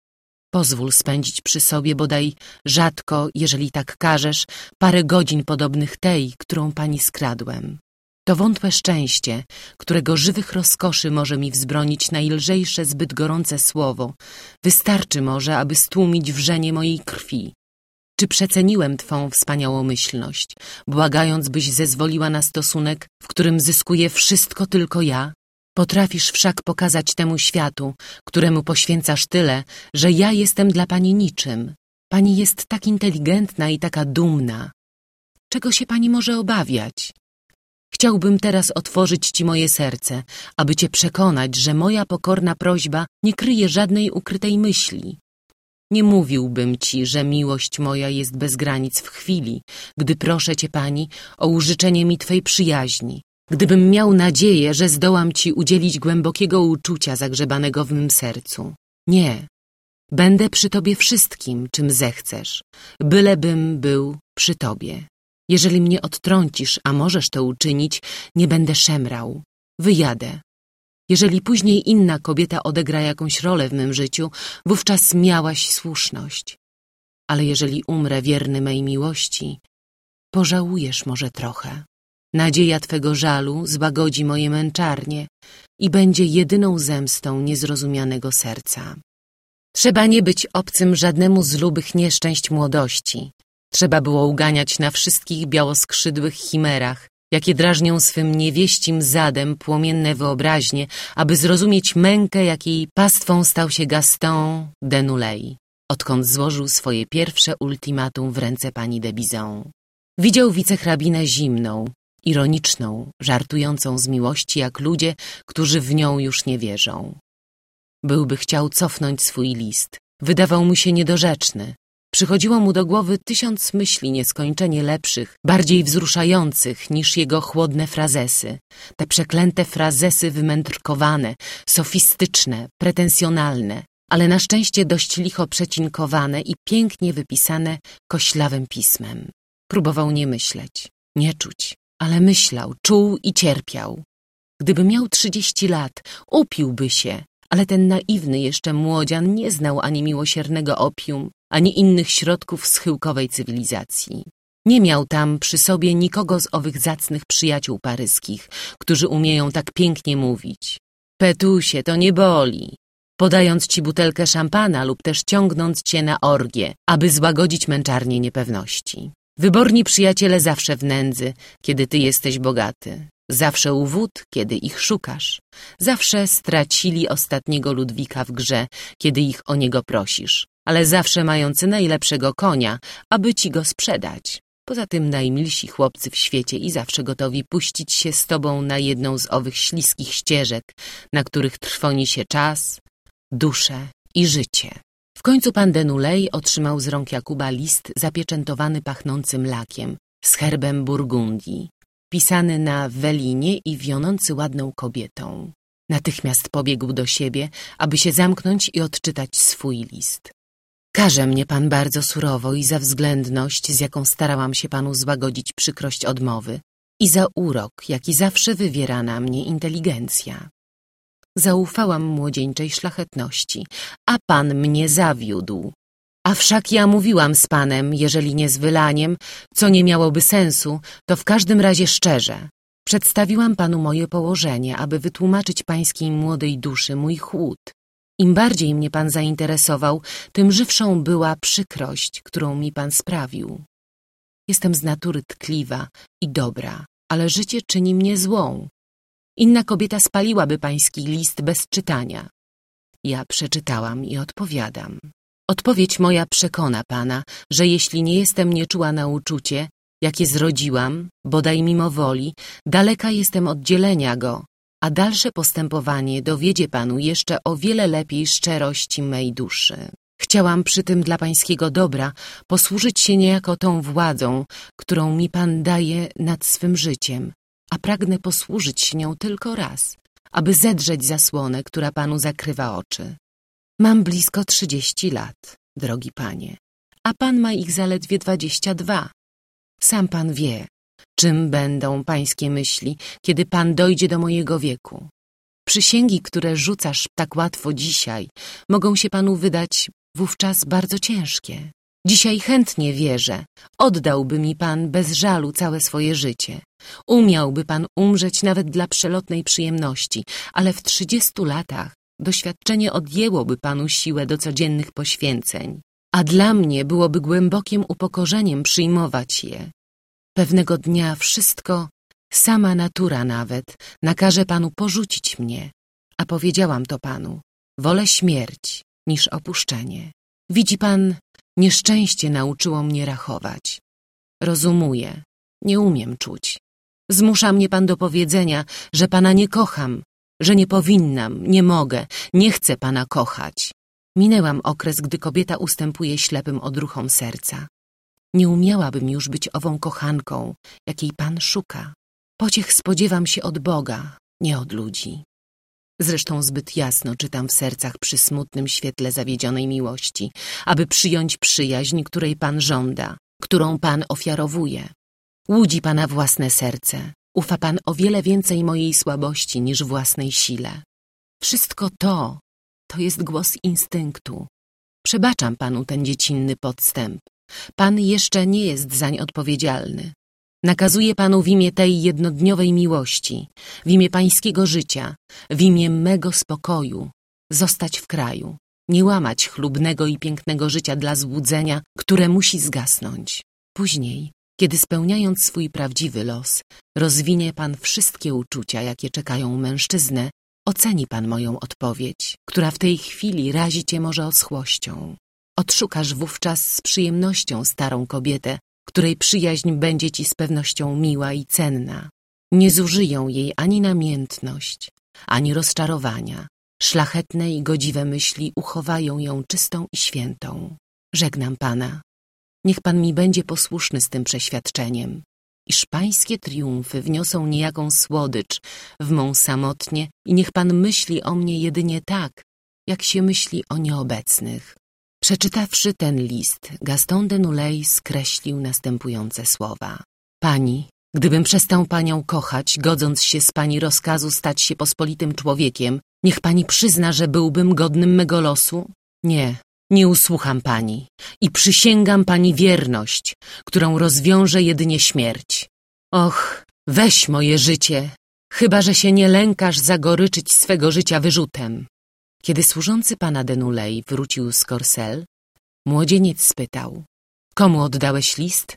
Pozwól spędzić przy sobie bodaj rzadko, jeżeli tak każesz, parę godzin podobnych tej, którą pani skradłem. To wątłe szczęście, którego żywych rozkoszy może mi wzbronić najlżejsze zbyt gorące słowo, wystarczy może, aby stłumić wrzenie mojej krwi. Czy przeceniłem twą wspaniałomyślność, błagając, byś zezwoliła na stosunek, w którym zyskuję wszystko tylko ja? Potrafisz wszak pokazać temu światu, któremu poświęcasz tyle, że ja jestem dla pani niczym. Pani jest tak inteligentna i taka dumna. Czego się pani może obawiać? Chciałbym teraz otworzyć ci moje serce, aby cię przekonać, że moja pokorna prośba nie kryje żadnej ukrytej myśli. Nie mówiłbym ci, że miłość moja jest bez granic w chwili, gdy proszę cię, pani, o użyczenie mi twej przyjaźni. Gdybym miał nadzieję, że zdołam ci udzielić głębokiego uczucia zagrzebanego w mym sercu. Nie. Będę przy tobie wszystkim, czym zechcesz, bylebym był przy tobie. Jeżeli mnie odtrącisz, a możesz to uczynić, nie będę szemrał. Wyjadę. Jeżeli później inna kobieta odegra jakąś rolę w mym życiu, wówczas miałaś słuszność. Ale jeżeli umrę wierny mej miłości, pożałujesz może trochę. Nadzieja twego żalu złagodzi moje męczarnie i będzie jedyną zemstą niezrozumianego serca. Trzeba nie być obcym żadnemu z lubych nieszczęść młodości. Trzeba było uganiać na wszystkich białoskrzydłych chimerach, jakie drażnią swym niewieścim zadem płomienne wyobraźnie, aby zrozumieć mękę, jakiej pastwą stał się Gaston Denuley, odkąd złożył swoje pierwsze ultimatum w ręce pani de Bizon. Widział wicehrabinę zimną, ironiczną, żartującą z miłości jak ludzie, którzy w nią już nie wierzą. Byłby chciał cofnąć swój list. Wydawał mu się niedorzeczny. Przychodziło mu do głowy tysiąc myśli nieskończenie lepszych, bardziej wzruszających niż jego chłodne frazesy. Te przeklęte frazesy wymędrkowane, sofistyczne, pretensjonalne, ale na szczęście dość licho przecinkowane i pięknie wypisane koślawym pismem. Próbował nie myśleć, nie czuć, ale myślał, czuł i cierpiał. Gdyby miał trzydzieści lat, upiłby się, ale ten naiwny jeszcze młodzian nie znał ani miłosiernego opium, ani innych środków schyłkowej cywilizacji. Nie miał tam przy sobie nikogo z owych zacnych przyjaciół paryskich, którzy umieją tak pięknie mówić. Petusie, to nie boli. Podając ci butelkę szampana lub też ciągnąc cię na orgię, aby złagodzić męczarnię niepewności. Wyborni przyjaciele zawsze w nędzy, kiedy ty jesteś bogaty. Zawsze u wód, kiedy ich szukasz. Zawsze stracili ostatniego Ludwika w grze, kiedy ich o niego prosisz. Ale zawsze mający najlepszego konia, aby ci go sprzedać. Poza tym najmilsi chłopcy w świecie i zawsze gotowi puścić się z tobą na jedną z owych śliskich ścieżek, na których trwoni się czas, duszę i życie. W końcu pan Denuley otrzymał z rąk Jakuba list zapieczętowany pachnącym lakiem, z herbem Burgundii, pisany na welinie i wionący ładną kobietą. Natychmiast pobiegł do siebie, aby się zamknąć i odczytać swój list. Karze mnie pan bardzo surowo i za względność, z jaką starałam się panu złagodzić przykrość odmowy, i za urok, jaki zawsze wywiera na mnie inteligencja. Zaufałam młodzieńczej szlachetności, a pan mnie zawiódł. A wszak ja mówiłam z panem, jeżeli nie z wylaniem, co nie miałoby sensu, to w każdym razie szczerze. Przedstawiłam panu moje położenie, aby wytłumaczyć pańskiej młodej duszy mój chłód. Im bardziej mnie pan zainteresował, tym żywszą była przykrość, którą mi pan sprawił. Jestem z natury tkliwa i dobra, ale życie czyni mnie złą. Inna kobieta spaliłaby pański list bez czytania. Ja przeczytałam i odpowiadam. Odpowiedź moja przekona pana, że jeśli nie jestem nieczuła na uczucie, jakie zrodziłam, bodaj mimo woli, daleka jestem od dzielenia go, a dalsze postępowanie dowiedzie panu jeszcze o wiele lepiej szczerości mej duszy. Chciałam przy tym dla pańskiego dobra posłużyć się niejako tą władzą, którą mi pan daje nad swym życiem, a pragnę posłużyć się nią tylko raz, aby zedrzeć zasłonę, która panu zakrywa oczy. Mam blisko trzydzieści lat, drogi panie, a pan ma ich zaledwie dwadzieścia dwa. Sam pan wie, czym będą pańskie myśli, kiedy pan dojdzie do mojego wieku. Przysięgi, które rzucasz tak łatwo dzisiaj, mogą się panu wydać wówczas bardzo ciężkie. Dzisiaj chętnie wierzę, oddałby mi pan bez żalu całe swoje życie. Umiałby pan umrzeć nawet dla przelotnej przyjemności, ale w trzydziestu latach doświadczenie odjęłoby panu siłę do codziennych poświęceń, a dla mnie byłoby głębokim upokorzeniem przyjmować je. Pewnego dnia wszystko, sama natura nawet, nakaże panu porzucić mnie, a powiedziałam to panu, wolę śmierć niż opuszczenie. Widzi pan, nieszczęście nauczyło mnie rachować. Rozumuję, nie umiem czuć. Zmusza mnie pan do powiedzenia, że pana nie kocham, że nie powinnam, nie mogę, nie chcę pana kochać. Minęłam okres, gdy kobieta ustępuje ślepym odruchom serca. Nie umiałabym już być ową kochanką, jakiej pan szuka. Pociech spodziewam się od Boga, nie od ludzi. Zresztą zbyt jasno czytam w sercach przy smutnym świetle zawiedzionej miłości, aby przyjąć przyjaźń, której pan żąda, którą pan ofiarowuje. Łudzi pana własne serce. Ufa pan o wiele więcej mojej słabości niż własnej sile. Wszystko to, to jest głos instynktu. Przebaczam panu ten dziecinny podstęp. Pan jeszcze nie jest zań odpowiedzialny. Nakazuję panu w imię tej jednodniowej miłości, w imię pańskiego życia, w imię mego spokoju, zostać w kraju, nie łamać chlubnego i pięknego życia dla złudzenia, które musi zgasnąć. Później, kiedy spełniając swój prawdziwy los, rozwinie pan wszystkie uczucia, jakie czekają mężczyznę, oceni pan moją odpowiedź, która w tej chwili razi cię może oschłością. Odszukasz wówczas z przyjemnością starą kobietę, której przyjaźń będzie ci z pewnością miła i cenna. Nie zużyją jej ani namiętność, ani rozczarowania. Szlachetne i godziwe myśli uchowają ją czystą i świętą. Żegnam pana. Niech pan mi będzie posłuszny z tym przeświadczeniem, iż pańskie triumfy wniosą niejaką słodycz w mą samotnie i niech pan myśli o mnie jedynie tak, jak się myśli o nieobecnych. Przeczytawszy ten list, Gaston de Nuley skreślił następujące słowa. Pani, gdybym przestał panią kochać, godząc się z pani rozkazu stać się pospolitym człowiekiem, niech pani przyzna, że byłbym godnym mego losu? Nie, nie usłucham pani i przysięgam pani wierność, którą rozwiąże jedynie śmierć. Och, weź moje życie, chyba że się nie lękasz zagoryczyć swego życia wyrzutem. Kiedy służący pana de Nuley wrócił z Corcelles, młodzieniec spytał, komu oddałeś list?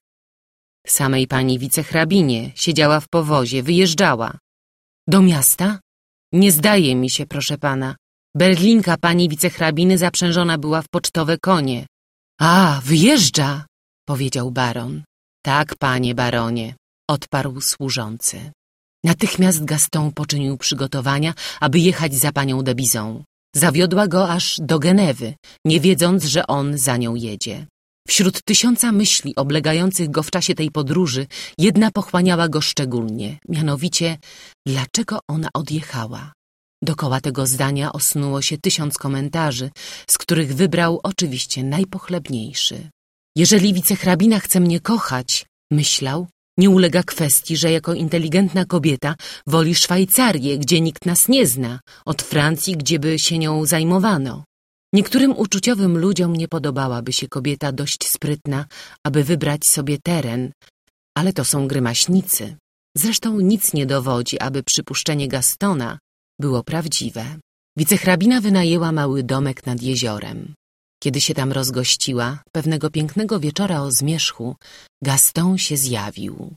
Samej pani wicehrabinie, siedziała w powozie, wyjeżdżała. Do miasta? Nie zdaje mi się, proszę pana. Berlinka pani wicehrabiny zaprzężona była w pocztowe konie. A, wyjeżdża, powiedział baron. Tak, panie baronie, odparł służący. Natychmiast Gaston poczynił przygotowania, aby jechać za panią de Bizon. Zawiodła go aż do Genewy, nie wiedząc, że on za nią jedzie. Wśród tysiąca myśli oblegających go w czasie tej podróży, jedna pochłaniała go szczególnie, mianowicie, dlaczego ona odjechała. Dokoła tego zdania osnuło się tysiąc komentarzy, z których wybrał oczywiście najpochlebniejszy. Jeżeli wicehrabina chce mnie kochać, myślał, nie ulega kwestii, że jako inteligentna kobieta woli Szwajcarię, gdzie nikt nas nie zna, od Francji, gdzieby się nią zajmowano. Niektórym uczuciowym ludziom nie podobałaby się kobieta dość sprytna, aby wybrać sobie teren, ale to są grymaśnicy. Zresztą nic nie dowodzi, aby przypuszczenie Gastona było prawdziwe. Wicehrabina wynajęła mały domek nad jeziorem. Kiedy się tam rozgościła, pewnego pięknego wieczora o zmierzchu, Gaston się zjawił.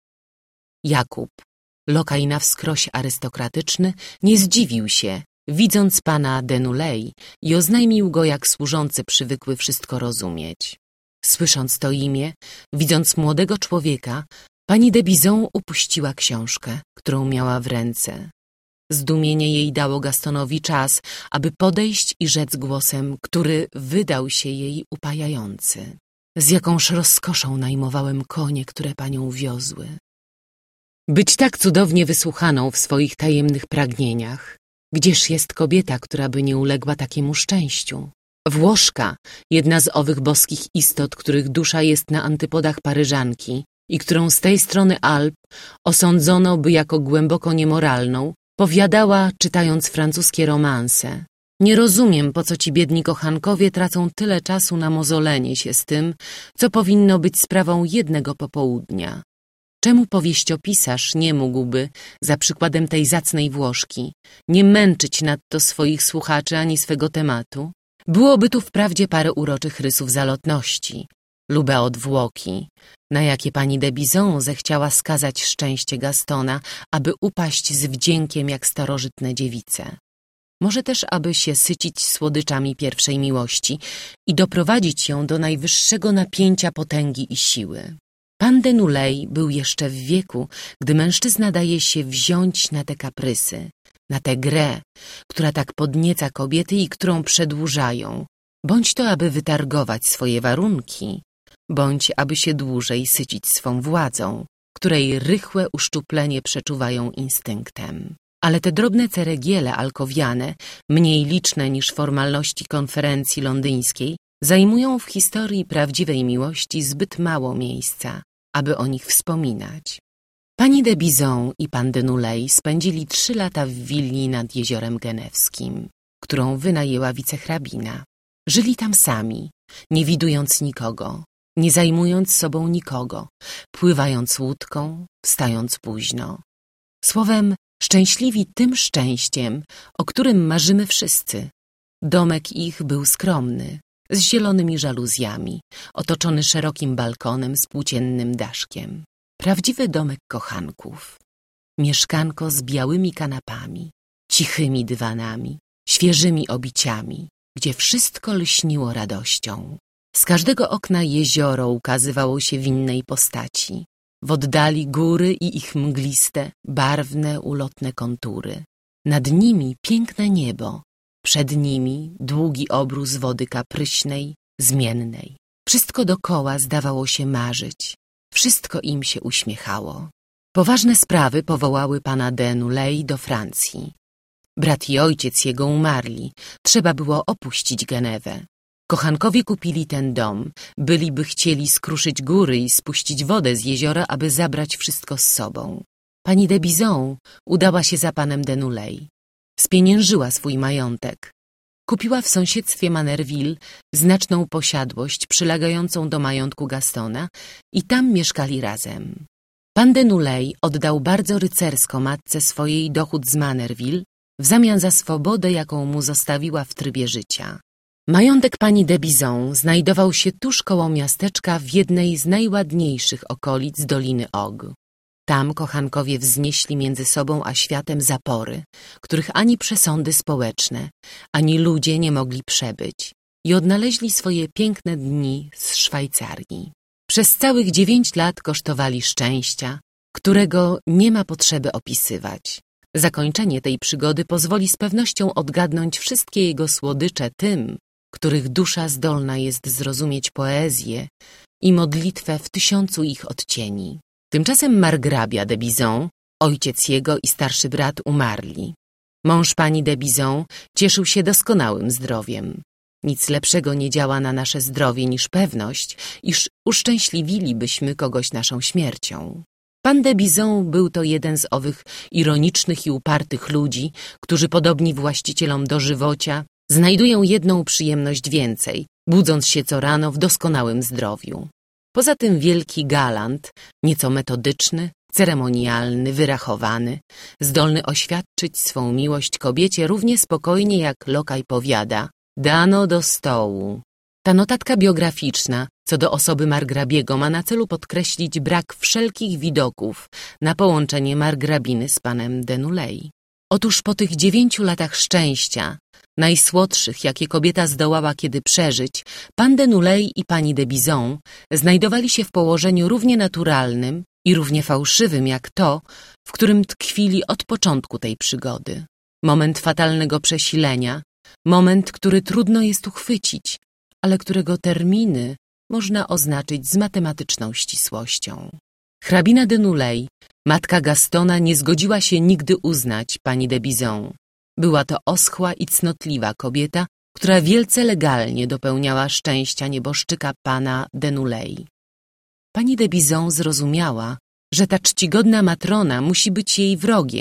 Jakub, lokaj na wskroś arystokratyczny, nie zdziwił się, widząc pana de Nuley, i oznajmił go jak służący przywykły wszystko rozumieć. Słysząc to imię, widząc młodego człowieka, pani de Bizon upuściła książkę, którą miała w ręce. Zdumienie jej dało Gastonowi czas, aby podejść i rzec głosem, który wydał się jej upajający. Z jakąż rozkoszą najmowałem konie, które panią wiozły. Być tak cudownie wysłuchaną w swoich tajemnych pragnieniach. Gdzież jest kobieta, która by nie uległa takiemu szczęściu? Włoszka, jedna z owych boskich istot, których dusza jest na antypodach Paryżanki i którą z tej strony Alp osądzono by jako głęboko niemoralną, powiadała, czytając francuskie romanse. Nie rozumiem, po co ci biedni kochankowie tracą tyle czasu na mozolenie się z tym, co powinno być sprawą jednego popołudnia. Czemu powieściopisarz nie mógłby, za przykładem tej zacnej Włoszki, nie męczyć nadto swoich słuchaczy ani swego tematu? Byłoby tu wprawdzie parę uroczych rysów zalotności, lube odwłoki, na jakie pani de Bizon zechciała skazać szczęście Gastona, aby upaść z wdziękiem jak starożytne dziewice. Może też, aby się sycić słodyczami pierwszej miłości i doprowadzić ją do najwyższego napięcia potęgi i siły. Pan Denuley był jeszcze w wieku, gdy mężczyzna daje się wziąć na te kaprysy, na tę grę, która tak podnieca kobiety i którą przedłużają, bądź to aby wytargować swoje warunki, bądź aby się dłużej sycić swą władzą, której rychłe uszczuplenie przeczuwają instynktem. Ale te drobne ceregiele alkowiane, mniej liczne niż formalności konferencji londyńskiej, zajmują w historii prawdziwej miłości zbyt mało miejsca, aby o nich wspominać. Pani de Bizon i pan Denuley spędzili trzy lata w willi nad jeziorem Genewskim, którą wynajęła wicehrabina. Żyli tam sami, nie widując nikogo, nie zajmując sobą nikogo, pływając łódką, wstając późno. Słowem, szczęśliwi tym szczęściem, o którym marzymy wszyscy. Domek ich był skromny, z zielonymi żaluzjami, otoczony szerokim balkonem z płóciennym daszkiem. Prawdziwy domek kochanków. Mieszkanko z białymi kanapami, cichymi dywanami, świeżymi obiciami, gdzie wszystko lśniło radością. Z każdego okna jezioro ukazywało się w innej postaci. W oddali góry i ich mgliste, barwne, ulotne kontury. Nad nimi piękne niebo, przed nimi długi obrus wody kapryśnej, zmiennej. Wszystko dokoła zdawało się marzyć, wszystko im się uśmiechało. Poważne sprawy powołały pana Denuley do Francji. Brat i ojciec jego umarli, trzeba było opuścić Genewę. Kochankowie kupili ten dom, byliby chcieli skruszyć góry i spuścić wodę z jeziora, aby zabrać wszystko z sobą. Pani de Bizon udała się za panem Denuley. Spieniężyła swój majątek. Kupiła w sąsiedztwie Manerville znaczną posiadłość przylegającą do majątku Gastona i tam mieszkali razem. Pan Denuley oddał bardzo rycersko matce swojej dochód z Manerville w zamian za swobodę, jaką mu zostawiła w trybie życia. Majątek pani de Bizon znajdował się tuż koło miasteczka w jednej z najładniejszych okolic Doliny Og. Tam kochankowie wznieśli między sobą a światem zapory, których ani przesądy społeczne, ani ludzie nie mogli przebyć i odnaleźli swoje piękne dni z Szwajcarii. Przez całych dziewięć lat kosztowali szczęścia, którego nie ma potrzeby opisywać. Zakończenie tej przygody pozwoli z pewnością odgadnąć wszystkie jego słodycze tym, których dusza zdolna jest zrozumieć poezję i modlitwę w tysiącu ich odcieni. Tymczasem margrabia de Bizon, ojciec jego i starszy brat umarli. Mąż pani de Bizon cieszył się doskonałym zdrowiem. Nic lepszego nie działa na nasze zdrowie niż pewność, iż uszczęśliwilibyśmy kogoś naszą śmiercią. Pan de Bizon był to jeden z owych ironicznych i upartych ludzi, którzy podobni właścicielom dożywocia znajdują jedną przyjemność więcej, budząc się co rano w doskonałym zdrowiu. Poza tym wielki galant, nieco metodyczny, ceremonialny, wyrachowany, zdolny oświadczyć swą miłość kobiecie równie spokojnie jak lokaj powiada: dano do stołu. Ta notatka biograficzna co do osoby margrabiego ma na celu podkreślić brak wszelkich widoków na połączenie margrabiny z panem Denuley. Otóż po tych dziewięciu latach szczęścia, najsłodszych, jakie kobieta zdołała kiedy przeżyć, pan Denuley i pani de Bizon znajdowali się w położeniu równie naturalnym i równie fałszywym jak to, w którym tkwili od początku tej przygody. Moment fatalnego przesilenia, moment, który trudno jest uchwycić, ale którego terminy można oznaczyć z matematyczną ścisłością. Hrabina Denuley, matka Gastona, nie zgodziła się nigdy uznać pani de Bizon. Była to oschła i cnotliwa kobieta, która wielce legalnie dopełniała szczęścia nieboszczyka pana Denuley. Pani de Bizon zrozumiała, że ta czcigodna matrona musi być jej wrogiem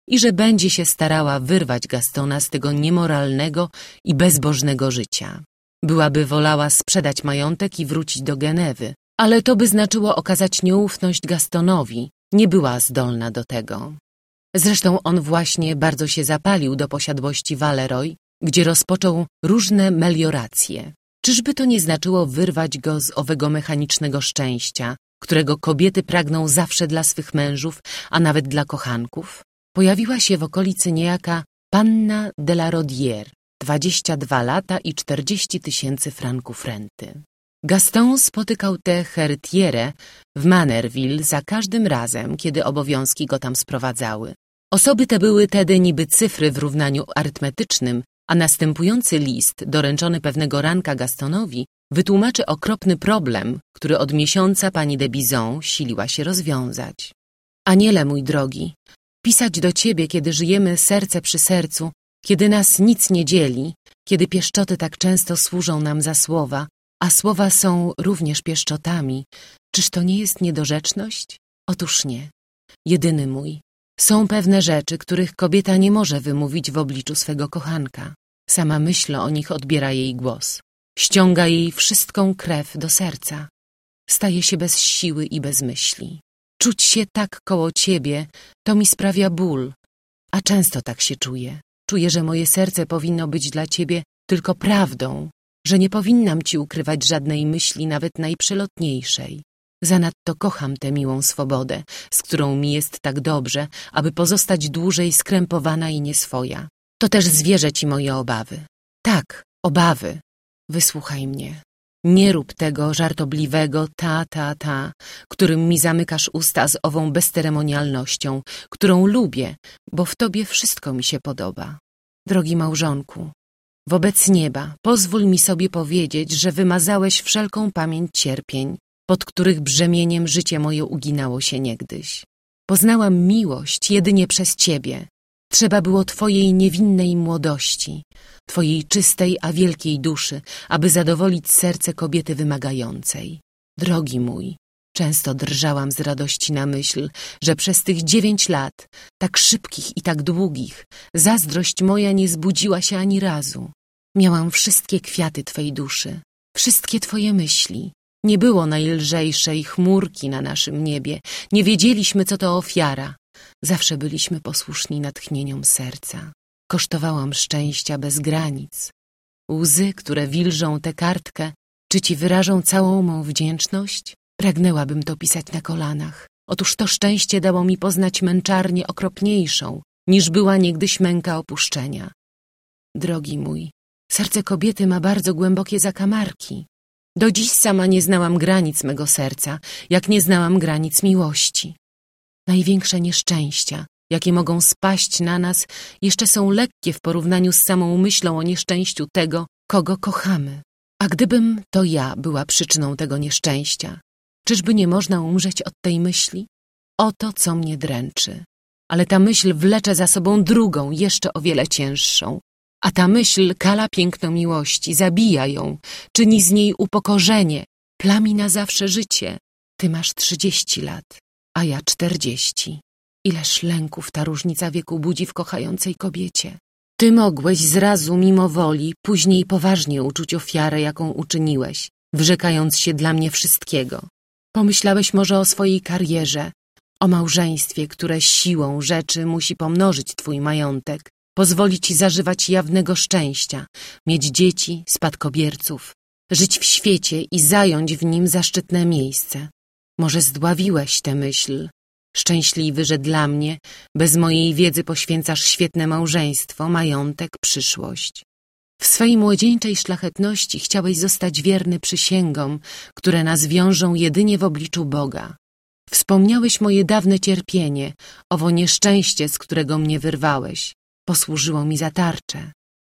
i że będzie się starała wyrwać Gastona z tego niemoralnego i bezbożnego życia. Byłaby wolała sprzedać majątek i wrócić do Genewy, ale to by znaczyło okazać nieufność Gastonowi, nie była zdolna do tego. Zresztą on właśnie bardzo się zapalił do posiadłości Valeroy, gdzie rozpoczął różne melioracje. Czyżby to nie znaczyło wyrwać go z owego mechanicznego szczęścia, którego kobiety pragną zawsze dla swych mężów, a nawet dla kochanków? Pojawiła się w okolicy niejaka panna de la Rodière, dwadzieścia dwa lata i czterdzieści tysięcy franków renty. Gaston spotykał tę hertierę w Manerville za każdym razem, kiedy obowiązki go tam sprowadzały. Osoby te były tedy niby cyfry w równaniu arytmetycznym, a następujący list, doręczony pewnego ranka Gastonowi, wytłumaczy okropny problem, który od miesiąca pani de Bizon siliła się rozwiązać. Aniele mój drogi, pisać do ciebie, kiedy żyjemy serce przy sercu, kiedy nas nic nie dzieli, kiedy pieszczoty tak często służą nam za słowa, a słowa są również pieszczotami, czyż to nie jest niedorzeczność? Otóż nie. Jedyny mój. Są pewne rzeczy, których kobieta nie może wymówić w obliczu swego kochanka. Sama myśl o nich odbiera jej głos. Ściąga jej wszystką krew do serca. Staje się bez siły i bez myśli. Czuć się tak koło ciebie, to mi sprawia ból, a często tak się czuję. Czuję, że moje serce powinno być dla ciebie tylko prawdą, że nie powinnam ci ukrywać żadnej myśli, nawet najprzelotniejszej. Zanadto kocham tę miłą swobodę, z którą mi jest tak dobrze, aby pozostać dłużej skrępowana i nieswoja. To też zwierzę ci moje obawy. Tak, obawy. Wysłuchaj mnie. Nie rób tego żartobliwego ta, ta, ta, którym mi zamykasz usta z ową bezceremonialnością, którą lubię, bo w tobie wszystko mi się podoba. Drogi małżonku, wobec nieba pozwól mi sobie powiedzieć, że wymazałeś wszelką pamięć cierpień, pod których brzemieniem życie moje uginało się niegdyś. Poznałam miłość jedynie przez ciebie. Trzeba było twojej niewinnej młodości, twojej czystej, a wielkiej duszy, aby zadowolić serce kobiety wymagającej. Drogi mój, często drżałam z radości na myśl, że przez tych dziewięć lat, tak szybkich i tak długich, zazdrość moja nie zbudziła się ani razu. Miałam wszystkie kwiaty twej duszy, wszystkie twoje myśli. Nie było najlżejszej chmurki na naszym niebie, nie wiedzieliśmy, co to ofiara. Zawsze byliśmy posłuszni natchnieniom serca. Kosztowałam szczęścia bez granic. Łzy, które wilżą tę kartkę, czy ci wyrażą całą mą wdzięczność? Pragnęłabym to pisać na kolanach. Otóż to szczęście dało mi poznać męczarnię okropniejszą, niż była niegdyś męka opuszczenia. Drogi mój, serce kobiety ma bardzo głębokie zakamarki. Do dziś sama nie znałam granic mego serca, jak nie znałam granic miłości. Największe nieszczęścia, jakie mogą spaść na nas, jeszcze są lekkie w porównaniu z samą myślą o nieszczęściu tego, kogo kochamy. A gdybym to ja była przyczyną tego nieszczęścia, czyżby nie można umrzeć od tej myśli? Oto, co mnie dręczy. Ale ta myśl wlecze za sobą drugą, jeszcze o wiele cięższą. A ta myśl kala piękno miłości, zabija ją, czyni z niej upokorzenie, plami na zawsze życie. Ty masz trzydzieści lat, a ja czterdzieści. Ileż lęków ta różnica wieku budzi w kochającej kobiecie. Ty mogłeś zrazu mimo woli później poważnie uczuć ofiarę, jaką uczyniłeś, wyrzekając się dla mnie wszystkiego. Pomyślałeś może o swojej karierze, o małżeństwie, które siłą rzeczy musi pomnożyć twój majątek, pozwolić ci zażywać jawnego szczęścia, mieć dzieci, spadkobierców, żyć w świecie i zająć w nim zaszczytne miejsce. Może zdławiłeś tę myśl, szczęśliwy, że dla mnie, bez mojej wiedzy poświęcasz świetne małżeństwo, majątek, przyszłość. W swej młodzieńczej szlachetności chciałeś zostać wierny przysięgom, które nas wiążą jedynie w obliczu Boga. Wspomniałeś moje dawne cierpienie, owo nieszczęście, z którego mnie wyrwałeś. Posłużyło mi za tarczę.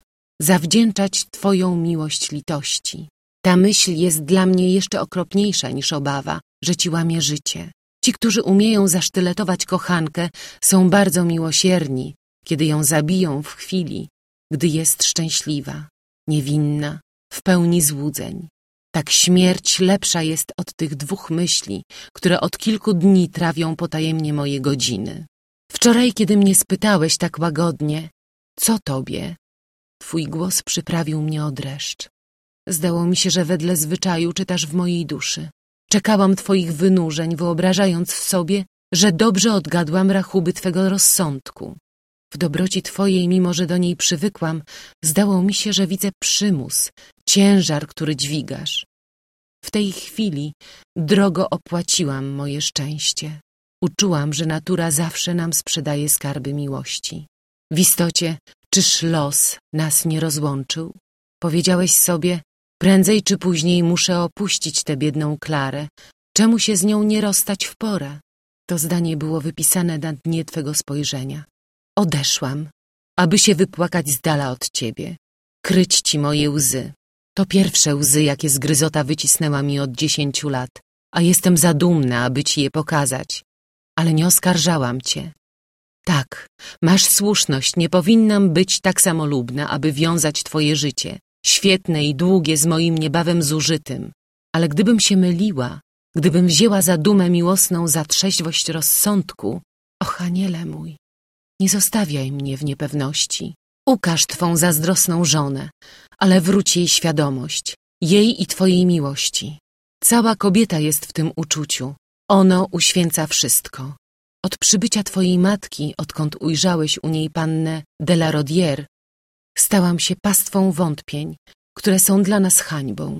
Zawdzięczać twoją miłość litości. Ta myśl jest dla mnie jeszcze okropniejsza niż obawa, że ci łamie życie. Ci, którzy umieją zasztyletować kochankę, są bardzo miłosierni, kiedy ją zabiją w chwili, gdy jest szczęśliwa, niewinna, w pełni złudzeń. Tak śmierć lepsza jest od tych dwóch myśli, które od kilku dni trawią potajemnie moje godziny. W Wczoraj, kiedy mnie spytałeś tak łagodnie, co tobie? Twój głos przyprawił mnie o dreszcz. Zdało mi się, że wedle zwyczaju czytasz w mojej duszy. Czekałam twoich wynurzeń, wyobrażając w sobie, że dobrze odgadłam rachuby twego rozsądku. W dobroci twojej, mimo że do niej przywykłam, zdało mi się, że widzę przymus, ciężar, który dźwigasz. W tej chwili drogo opłaciłam moje szczęście. Uczułam, że natura zawsze nam sprzedaje skarby miłości. W istocie, czyż los nas nie rozłączył? Powiedziałeś sobie, prędzej czy później muszę opuścić tę biedną Klarę. Czemu się z nią nie rozstać w porę? To zdanie było wypisane na dnie twego spojrzenia. Odeszłam, aby się wypłakać z dala od ciebie, kryć ci moje łzy. To pierwsze łzy, jakie zgryzota wycisnęła mi od dziesięciu lat, a jestem za dumna, aby ci je pokazać. Ale nie oskarżałam cię. Tak, masz słuszność, nie powinnam być tak samolubna, aby wiązać twoje życie, świetne i długie, z moim niebawem zużytym. Ale gdybym się myliła, gdybym wzięła za dumę miłosną za trzeźwość rozsądku, och, aniele mój, nie zostawiaj mnie w niepewności. Ukaż twą zazdrosną żonę, ale wróć jej świadomość, jej i twojej miłości. Cała kobieta jest w tym uczuciu. Ono uświęca wszystko. Od przybycia twojej matki, odkąd ujrzałeś u niej pannę de la Rodière, stałam się pastwą wątpień, które są dla nas hańbą.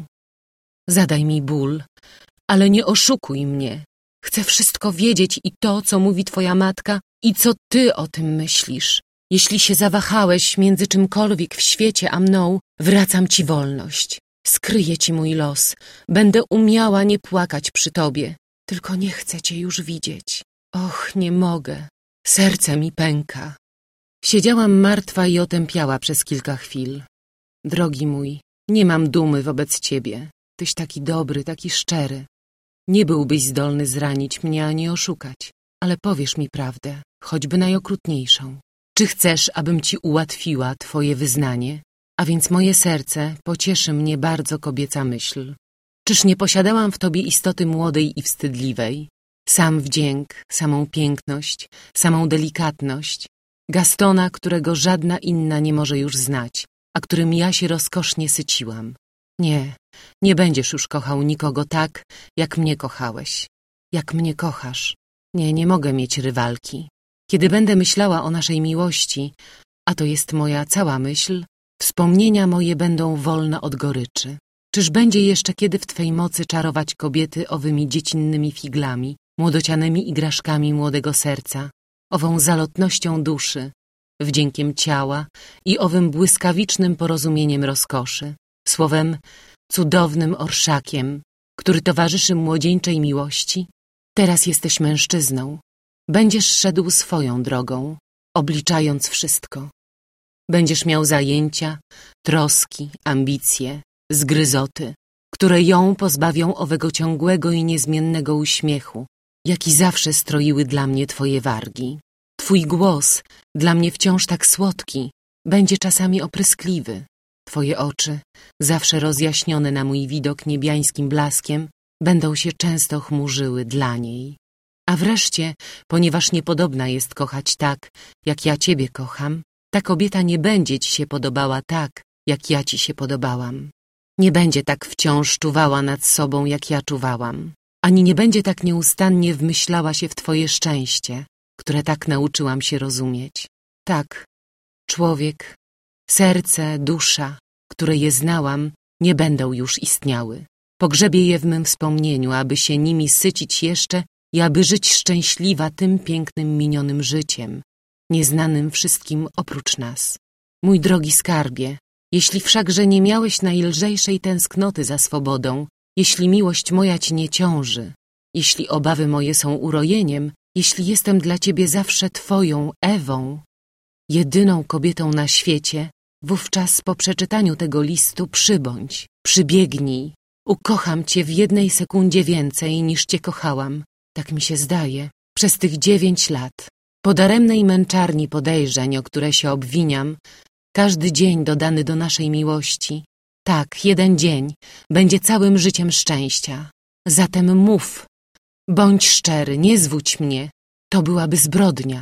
Zadaj mi ból, ale nie oszukuj mnie. Chcę wszystko wiedzieć i to, co mówi twoja matka i co ty o tym myślisz. Jeśli się zawahałeś między czymkolwiek w świecie a mną, wracam ci wolność. Skryję ci mój los. Będę umiała nie płakać przy tobie. Tylko nie chcę cię już widzieć. Och, nie mogę. Serce mi pęka. Siedziałam martwa i otępiała przez kilka chwil. Drogi mój, nie mam dumy wobec ciebie. Tyś taki dobry, taki szczery. Nie byłbyś zdolny zranić mnie ani oszukać. Ale powiesz mi prawdę, choćby najokrutniejszą. Czy chcesz, abym ci ułatwiła twoje wyznanie? A więc moje serce pocieszy mnie bardzo kobieca myśl. Czyż nie posiadałam w tobie istoty młodej i wstydliwej? Sam wdzięk, samą piękność, samą delikatność. Gastona, którego żadna inna nie może już znać, a którym ja się rozkosznie syciłam. Nie, nie będziesz już kochał nikogo tak, jak mnie kochałeś. Jak mnie kochasz. Nie, nie mogę mieć rywalki. Kiedy będę myślała o naszej miłości, a to jest moja cała myśl, wspomnienia moje będą wolne od goryczy. Czyż będzie jeszcze kiedy w twej mocy czarować kobiety owymi dziecinnymi figlami, młodocianymi igraszkami młodego serca, ową zalotnością duszy, wdziękiem ciała i owym błyskawicznym porozumieniem rozkoszy, słowem cudownym orszakiem, który towarzyszy młodzieńczej miłości? Teraz jesteś mężczyzną. Będziesz szedł swoją drogą, obliczając wszystko. Będziesz miał zajęcia, troski, ambicje, zgryzoty, które ją pozbawią owego ciągłego i niezmiennego uśmiechu, jaki zawsze stroiły dla mnie twoje wargi. Twój głos, dla mnie wciąż tak słodki, będzie czasami opryskliwy. Twoje oczy, zawsze rozjaśnione na mój widok niebiańskim blaskiem, będą się często chmurzyły dla niej. A wreszcie, ponieważ niepodobna jest kochać tak, jak ja ciebie kocham, ta kobieta nie będzie ci się podobała tak, jak ja ci się podobałam. Nie będzie tak wciąż czuwała nad sobą, jak ja czuwałam, ani nie będzie tak nieustannie wmyślała się w twoje szczęście, które tak nauczyłam się rozumieć. Tak, człowiek, serce, dusza, które je znałam, nie będą już istniały. Pogrzebię je w mym wspomnieniu, aby się nimi sycić jeszcze i aby żyć szczęśliwa tym pięknym minionym życiem, nieznanym wszystkim oprócz nas. Mój drogi skarbie, jeśli wszakże nie miałeś najlżejszej tęsknoty za swobodą, jeśli miłość moja ci nie ciąży, jeśli obawy moje są urojeniem, jeśli jestem dla ciebie zawsze twoją Ewą, jedyną kobietą na świecie, wówczas po przeczytaniu tego listu przybądź, przybiegnij. Ukocham cię w jednej sekundzie więcej niż cię kochałam, tak mi się zdaje, przez tych dziewięć lat. Po daremnej męczarni podejrzeń, o które się obwiniam, każdy dzień dodany do naszej miłości, tak, jeden dzień, będzie całym życiem szczęścia. Zatem mów, bądź szczery, nie zwódź mnie, to byłaby zbrodnia.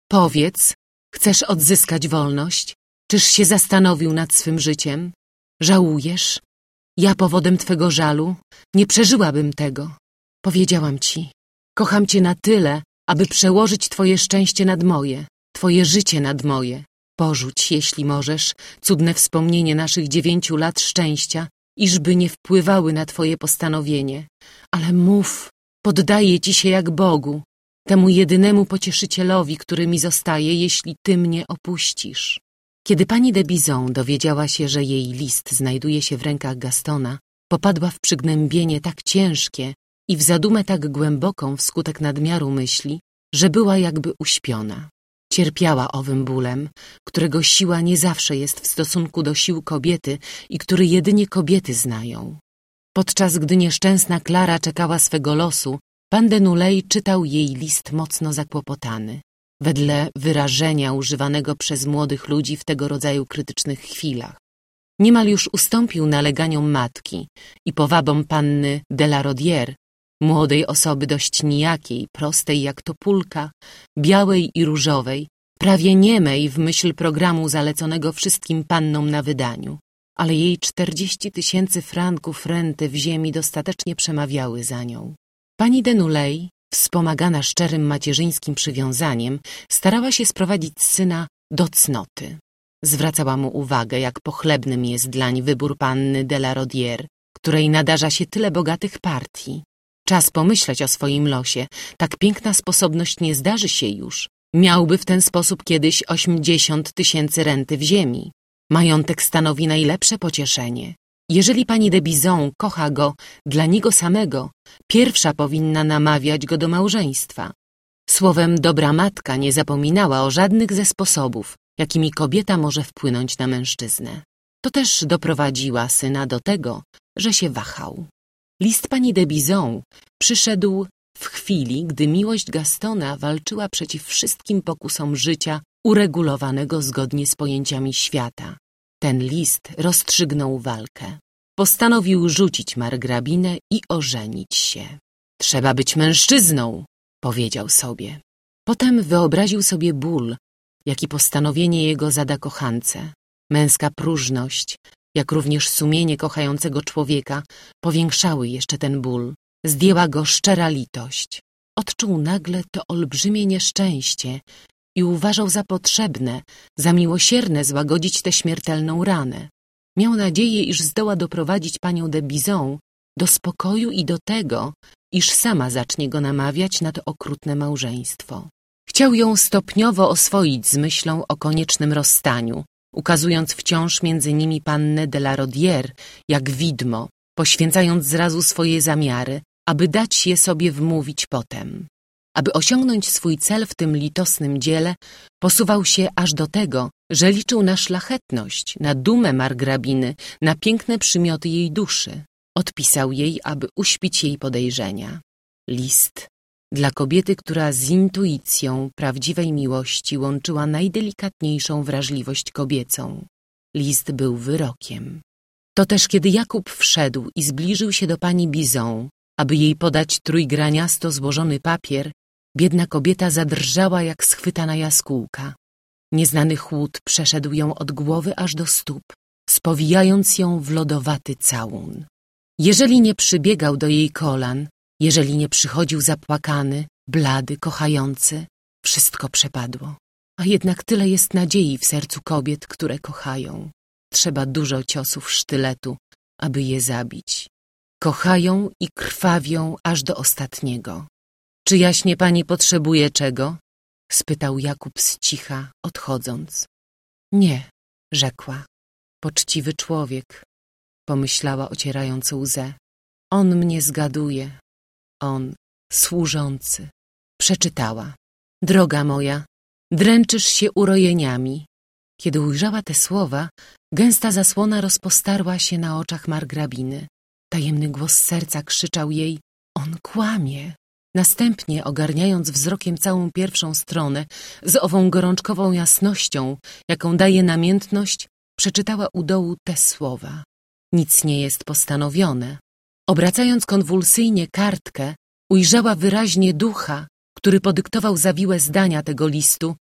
Powiedz, chcesz odzyskać wolność? Czyż się zastanowił nad swym życiem? Żałujesz? Ja powodem twego żalu nie przeżyłabym tego. Powiedziałam ci, kocham cię na tyle, aby przełożyć twoje szczęście nad moje, twoje życie nad moje. Porzuć, jeśli możesz, cudne wspomnienie naszych dziewięciu lat szczęścia, iżby nie wpływały na twoje postanowienie. Ale mów, poddaję ci się jak Bogu, temu jedynemu pocieszycielowi, który mi zostaje, jeśli ty mnie opuścisz. Kiedy pani de Bizon dowiedziała się, że jej list znajduje się w rękach Gastona, popadła w przygnębienie tak ciężkie i w zadumę tak głęboką wskutek nadmiaru myśli, że była jakby uśpiona. Cierpiała owym bólem, którego siła nie zawsze jest w stosunku do sił kobiety i który jedynie kobiety znają. Podczas gdy nieszczęsna Klara czekała swego losu, pan Denuley czytał jej list mocno zakłopotany, wedle wyrażenia używanego przez młodych ludzi w tego rodzaju krytycznych chwilach. Niemal już ustąpił naleganiom matki i powabom panny de la Rodière, młodej osoby dość nijakiej, prostej jak topólka, białej i różowej, prawie niemej w myśl programu zaleconego wszystkim pannom na wydaniu, ale jej czterdzieści tysięcy franków renty w ziemi dostatecznie przemawiały za nią. Pani Denuley, wspomagana szczerym macierzyńskim przywiązaniem, starała się sprowadzić syna do cnoty. Zwracała mu uwagę, jak pochlebnym jest dlań wybór panny de la Rodière, której nadarza się tyle bogatych partii. Czas pomyśleć o swoim losie. Tak piękna sposobność nie zdarzy się już. Miałby w ten sposób kiedyś osiemdziesiąt tysięcy renty w ziemi. Majątek stanowi najlepsze pocieszenie. Jeżeli pani de Bizon kocha go dla niego samego, pierwsza powinna namawiać go do małżeństwa. Słowem, dobra matka nie zapominała o żadnych ze sposobów, jakimi kobieta może wpłynąć na mężczyznę. To też doprowadziła syna do tego, że się wahał. List pani de Bizon przyszedł w chwili, gdy miłość Gastona walczyła przeciw wszystkim pokusom życia uregulowanego zgodnie z pojęciami świata. Ten list rozstrzygnął walkę. Postanowił rzucić margrabinę i ożenić się. Trzeba być mężczyzną, powiedział sobie. Potem wyobraził sobie ból, jaki postanowienie jego zada kochance. Męska próżność, jak również sumienie kochającego człowieka, powiększały jeszcze ten ból. Zdjęła go szczera litość. Odczuł nagle to olbrzymie nieszczęście i uważał za potrzebne, za miłosierne złagodzić tę śmiertelną ranę. Miał nadzieję, iż zdoła doprowadzić panią de Bizon do spokoju i do tego, iż sama zacznie go namawiać na to okrutne małżeństwo. Chciał ją stopniowo oswoić z myślą o koniecznym rozstaniu, ukazując wciąż między nimi pannę de la Rodière jak widmo, poświęcając zrazu swoje zamiary, aby dać je sobie wmówić potem. Aby osiągnąć swój cel w tym litosnym dziele, posuwał się aż do tego, że liczył na szlachetność, na dumę margrabiny, na piękne przymioty jej duszy. Odpisał jej, aby uśpić jej podejrzenia. List dla kobiety, która z intuicją prawdziwej miłości łączyła najdelikatniejszą wrażliwość kobiecą. List był wyrokiem. To też kiedy Jakub wszedł i zbliżył się do pani Bizon, aby jej podać trójgraniasto złożony papier, biedna kobieta zadrżała jak schwytana jaskółka. Nieznany chłód przeszedł ją od głowy aż do stóp, spowijając ją w lodowaty całun. Jeżeli nie przybiegał do jej kolan, jeżeli nie przychodził zapłakany, blady, kochający, wszystko przepadło. A jednak tyle jest nadziei w sercu kobiet, które kochają. Trzeba dużo ciosów sztyletu, aby je zabić. Kochają i krwawią aż do ostatniego. Czy jaśnie pani potrzebuje czego? Spytał Jakub z cicha, odchodząc. Nie, rzekła. Poczciwy człowiek, pomyślała, ocierając łzę. On mnie zgaduje. On, służący. Przeczytała. Droga moja, dręczysz się urojeniami. Kiedy ujrzała te słowa, gęsta zasłona rozpostarła się na oczach margrabiny. Tajemny głos serca krzyczał jej, on kłamie. Następnie, ogarniając wzrokiem całą pierwszą stronę, z ową gorączkową jasnością, jaką daje namiętność, przeczytała u dołu te słowa. Nic nie jest postanowione. Obracając konwulsyjnie kartkę, ujrzała wyraźnie ducha, który podyktował zawiłe zdania tego listu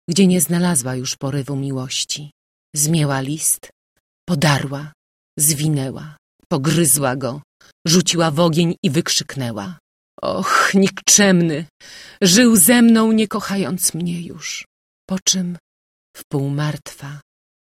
gdzie nie znalazła już porywu miłości. Zmięła list, podarła, zwinęła, pogryzła go, rzuciła w ogień i wykrzyknęła: och, nikczemny, żył ze mną, nie kochając mnie już. Po czym, wpół martwa,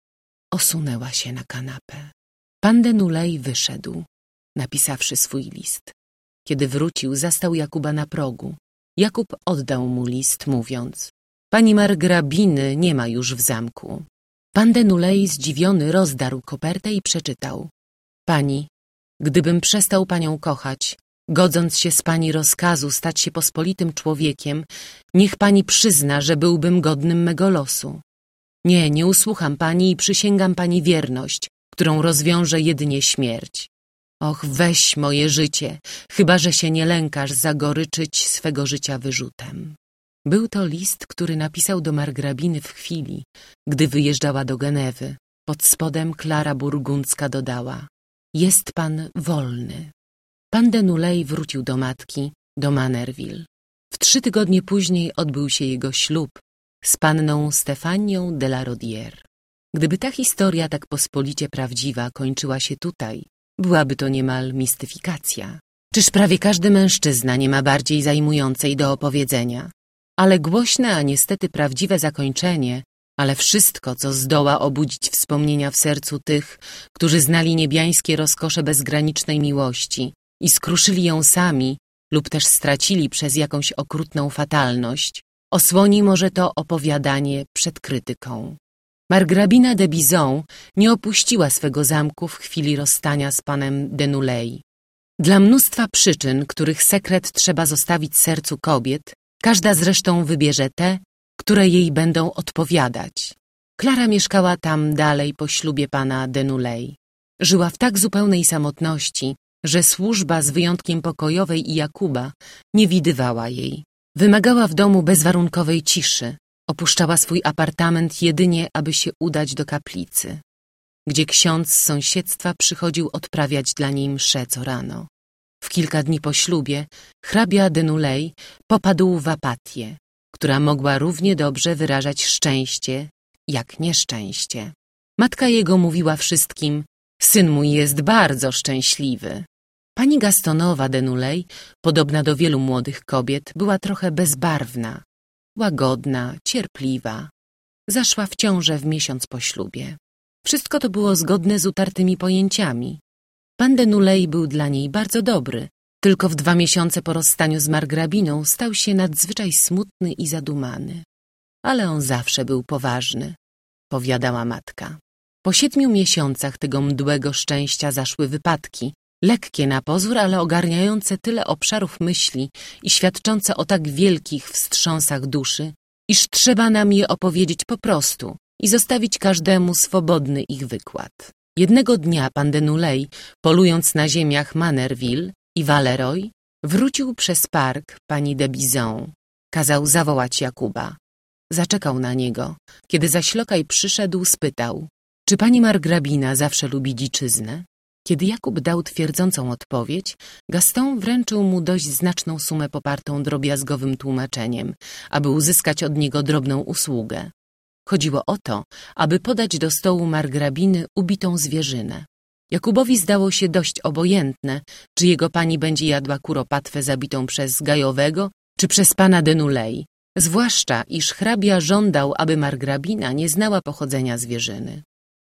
osunęła się na kanapę. Pan Denulej wyszedł, napisawszy swój list. Kiedy wrócił, zastał Jakuba na progu. Jakub oddał mu list, mówiąc: pani margrabiny nie ma już w zamku. Pan Denulej, zdziwiony, rozdarł kopertę i przeczytał: pani, gdybym przestał panią kochać, godząc się z pani rozkazu stać się pospolitym człowiekiem, niech pani przyzna, że byłbym godnym mego losu. Nie, nie usłucham pani i przysięgam pani wierność, którą rozwiąże jedynie śmierć. Och, weź moje życie, chyba że się nie lękasz zagoryczyć swego życia wyrzutem. Był to list, który napisał do margrabiny w chwili, gdy wyjeżdżała do Genewy. Pod spodem Klara Burgundzka dodała: jest pan wolny. Pan Denulej wrócił do matki, do Manerville. W trzy tygodnie później odbył się jego ślub z panną Stefanią de la Rodière. Gdyby ta historia tak pospolicie prawdziwa kończyła się tutaj, byłaby to niemal mistyfikacja. Czyż prawie każdy mężczyzna nie ma bardziej zajmującej do opowiedzenia? Ale głośne, a niestety prawdziwe zakończenie, ale wszystko, co zdoła obudzić wspomnienia w sercu tych, którzy znali niebiańskie rozkosze bezgranicznej miłości i skruszyli ją sami lub też stracili przez jakąś okrutną fatalność, osłoni może to opowiadanie przed krytyką. Margrabina de Bizon nie opuściła swego zamku w chwili rozstania z panem Denulej. Dla mnóstwa przyczyn, których sekret trzeba zostawić sercu kobiet, każda zresztą wybierze te, które jej będą odpowiadać. Klara mieszkała tam dalej po ślubie pana Denulej. Żyła w tak zupełnej samotności, że służba z wyjątkiem pokojowej i Jakuba nie widywała jej. Wymagała w domu bezwarunkowej ciszy. Opuszczała swój apartament jedynie, aby się udać do kaplicy, gdzie ksiądz z sąsiedztwa przychodził odprawiać dla niej mszę co rano. W kilka dni po ślubie hrabia Denulej popadł w apatię, która mogła równie dobrze wyrażać szczęście, jak nieszczęście. Matka jego mówiła wszystkim: syn mój jest bardzo szczęśliwy. Pani Gastonowa Denulej, podobna do wielu młodych kobiet, była trochę bezbarwna, łagodna, cierpliwa. Zaszła w ciążę w miesiąc po ślubie. Wszystko to było zgodne z utartymi pojęciami. Pan Denulej był dla niej bardzo dobry, tylko w dwa miesiące po rozstaniu z margrabiną stał się nadzwyczaj smutny i zadumany. Ale on zawsze był poważny, powiadała matka. Po siedmiu miesiącach tego mdłego szczęścia zaszły wypadki, lekkie na pozór, ale ogarniające tyle obszarów myśli i świadczące o tak wielkich wstrząsach duszy, iż trzeba nam je opowiedzieć po prostu i zostawić każdemu swobodny ich wykład. Jednego dnia pan Denulej, polując na ziemiach Manerville i Valeroy, wrócił przez park pani de Bizon. Kazał zawołać Jakuba. Zaczekał na niego. Kiedy zaś lokaj przyszedł, spytał: czy pani margrabina zawsze lubi dziczyznę? Kiedy Jakub dał twierdzącą odpowiedź, Gaston wręczył mu dość znaczną sumę popartą drobiazgowym tłumaczeniem, aby uzyskać od niego drobną usługę. Chodziło o to, aby podać do stołu margrabiny ubitą zwierzynę. Jakubowi zdało się dość obojętne, czy jego pani będzie jadła kuropatwę zabitą przez Gajowego, czy przez pana Denulej, zwłaszcza iż hrabia żądał, aby margrabina nie znała pochodzenia zwierzyny.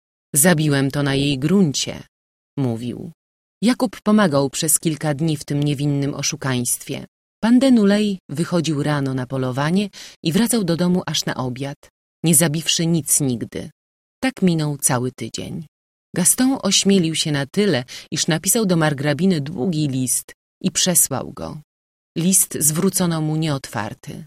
Zabiłem to na jej gruncie, mówił. Jakub pomagał przez kilka dni w tym niewinnym oszukaństwie. Pan Denulej wychodził rano na polowanie i wracał do domu aż na obiad, nie zabiwszy nic nigdy. Tak minął cały tydzień. Gaston ośmielił się na tyle, iż napisał do margrabiny długi list i przesłał go. List zwrócono mu nieotwarty.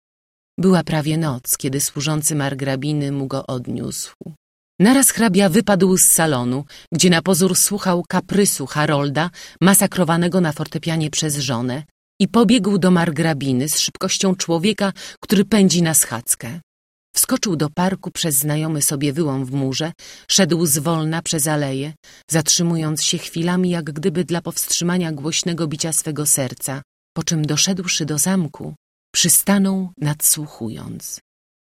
Była prawie noc, kiedy służący margrabiny mu go odniósł. Naraz hrabia wypadł z salonu, gdzie na pozór słuchał kaprysu Harolda, masakrowanego na fortepianie przez żonę, i pobiegł do margrabiny z szybkością człowieka, który pędzi na schadzkę. Wskoczył do parku przez znajomy sobie wyłom w murze, szedł zwolna przez aleję, zatrzymując się chwilami jak gdyby dla powstrzymania głośnego bicia swego serca, po czym doszedłszy do zamku, przystanął nadsłuchując.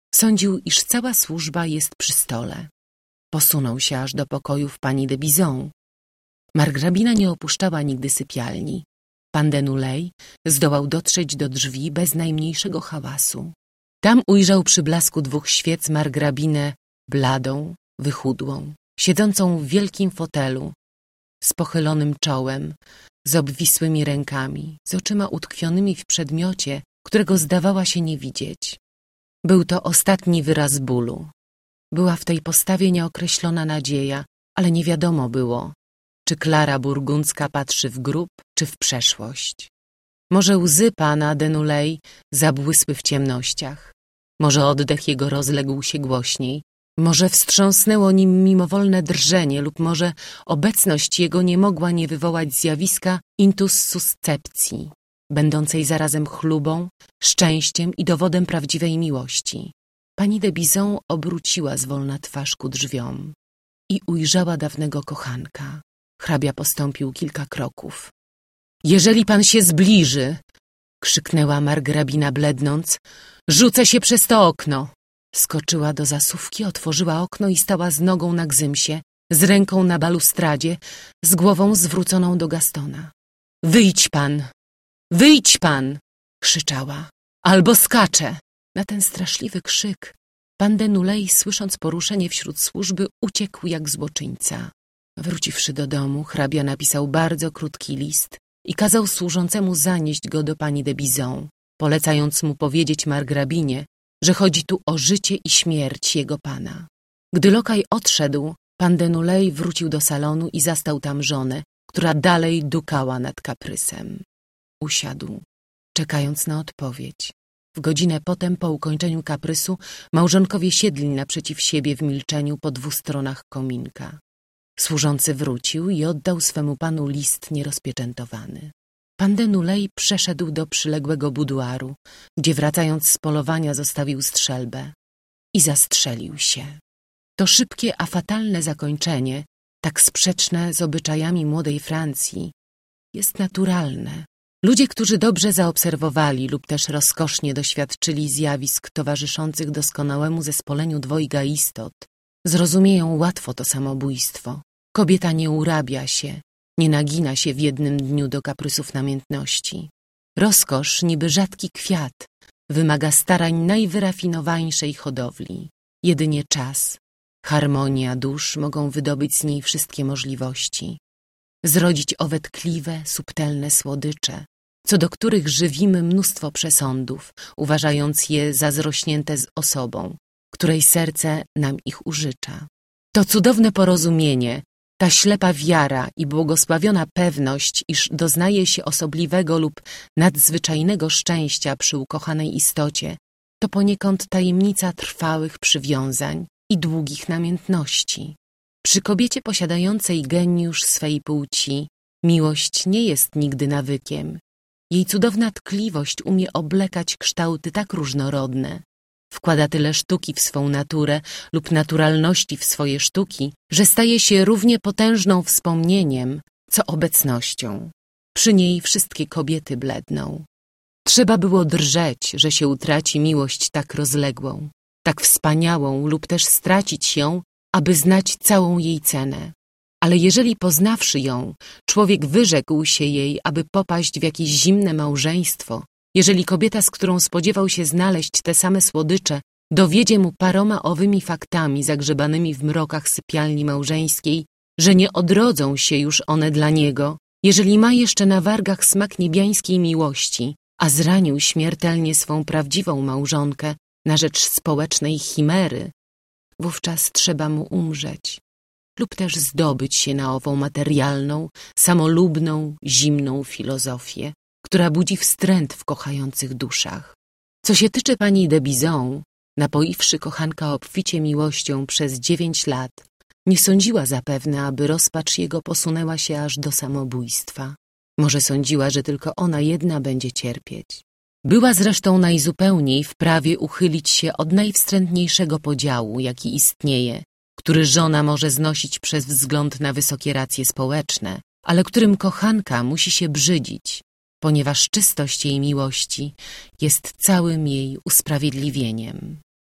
Sądził, iż cała służba jest przy stole. Posunął się aż do pokojów pani de Bizon. Margrabina nie opuszczała nigdy sypialni. Pan Denuley zdołał dotrzeć do drzwi bez najmniejszego hałasu. Tam ujrzał przy blasku dwóch świec margrabinę bladą, wychudłą, siedzącą w wielkim fotelu, z pochylonym czołem, z obwisłymi rękami, z oczyma utkwionymi w przedmiocie, którego zdawała się nie widzieć. Był to ostatni wyraz bólu. Była w tej postawie nieokreślona nadzieja, ale nie wiadomo było, czy Klara Burgundzka patrzy w grób, czy w przeszłość. Może łzy pana Denuley zabłysły w ciemnościach, może oddech jego rozległ się głośniej, może wstrząsnęło nim mimowolne drżenie lub może obecność jego nie mogła nie wywołać zjawiska intus suscepcji, będącej zarazem chlubą, szczęściem i dowodem prawdziwej miłości. Pani de Bizon obróciła zwolna twarz ku drzwiom i ujrzała dawnego kochanka. Hrabia postąpił kilka kroków. Jeżeli pan się zbliży, krzyknęła margrabina blednąc, rzucę się przez to okno. Skoczyła do zasówki, otworzyła okno i stała z nogą na gzymsie, z ręką na balustradzie, z głową zwróconą do Gastona. Wyjdź pan! Wyjdź pan! Krzyczała. Albo skaczę! Na ten straszliwy krzyk pan Denuley, słysząc poruszenie wśród służby, uciekł jak złoczyńca. Wróciwszy do domu, hrabia napisał bardzo krótki list i kazał służącemu zanieść go do pani de Bizon, polecając mu powiedzieć margrabinie, że chodzi tu o życie i śmierć jego pana. Gdy lokaj odszedł, pan Denuley wrócił do salonu i zastał tam żonę, która dalej dukała nad kaprysem. Usiadł, czekając na odpowiedź. W godzinę potem, po ukończeniu kaprysu, małżonkowie siedli naprzeciw siebie w milczeniu po dwóch stronach kominka. Służący wrócił i oddał swemu panu list nierozpieczętowany. Pan Denuley przeszedł do przyległego buduaru, gdzie wracając z polowania zostawił strzelbę i zastrzelił się. To szybkie, a fatalne zakończenie, tak sprzeczne z obyczajami młodej Francji, jest naturalne. Ludzie, którzy dobrze zaobserwowali lub też rozkosznie doświadczyli zjawisk towarzyszących doskonałemu zespoleniu dwojga istot, zrozumieją łatwo to samobójstwo. Kobieta nie urabia się, nie nagina się w jednym dniu do kaprysów namiętności. Rozkosz, niby rzadki kwiat, wymaga starań najwyrafinowańszej hodowli. Jedynie czas, harmonia dusz mogą wydobyć z niej wszystkie możliwości. Zrodzić owe tkliwe, subtelne słodycze, co do których żywimy mnóstwo przesądów, uważając je za zrośnięte z osobą, której serce nam ich użycza. To cudowne porozumienie, ta ślepa wiara i błogosławiona pewność, iż doznaje się osobliwego lub nadzwyczajnego szczęścia przy ukochanej istocie, to poniekąd tajemnica trwałych przywiązań i długich namiętności. Przy kobiecie posiadającej geniusz swej płci miłość nie jest nigdy nawykiem. Jej cudowna tkliwość umie oblekać kształty tak różnorodne, wkłada tyle sztuki w swą naturę lub naturalności w swoje sztuki, że staje się równie potężną wspomnieniem, co obecnością. Przy niej wszystkie kobiety bledną. Trzeba było drżeć, że się utraci miłość tak rozległą, tak wspaniałą lub też stracić ją, aby znać całą jej cenę. Ale jeżeli poznawszy ją, człowiek wyrzekł się jej, aby popaść w jakieś zimne małżeństwo, jeżeli kobieta, z którą spodziewał się znaleźć te same słodycze, dowiedzie mu paroma owymi faktami zagrzebanymi w mrokach sypialni małżeńskiej, że nie odrodzą się już one dla niego, jeżeli ma jeszcze na wargach smak niebiańskiej miłości, a zranił śmiertelnie swą prawdziwą małżonkę na rzecz społecznej chimery, wówczas trzeba mu umrzeć lub też zdobyć się na ową materialną, samolubną, zimną filozofię, która budzi wstręt w kochających duszach. Co się tyczy pani de Bizon, napoiwszy kochanka obficie miłością przez dziewięć lat, nie sądziła zapewne, aby rozpacz jego posunęła się aż do samobójstwa. Może sądziła, że tylko ona jedna będzie cierpieć. Była zresztą najzupełniej w prawie uchylić się od najwstrętniejszego podziału, jaki istnieje, który żona może znosić przez wzgląd na wysokie racje społeczne, ale którym kochanka musi się brzydzić, ponieważ czystość jej miłości jest całym jej usprawiedliwieniem.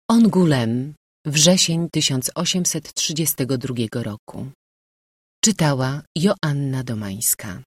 Angoulême, wrzesień tysiąc osiemset trzydziestego drugiego roku. Czytała Joanna Domańska.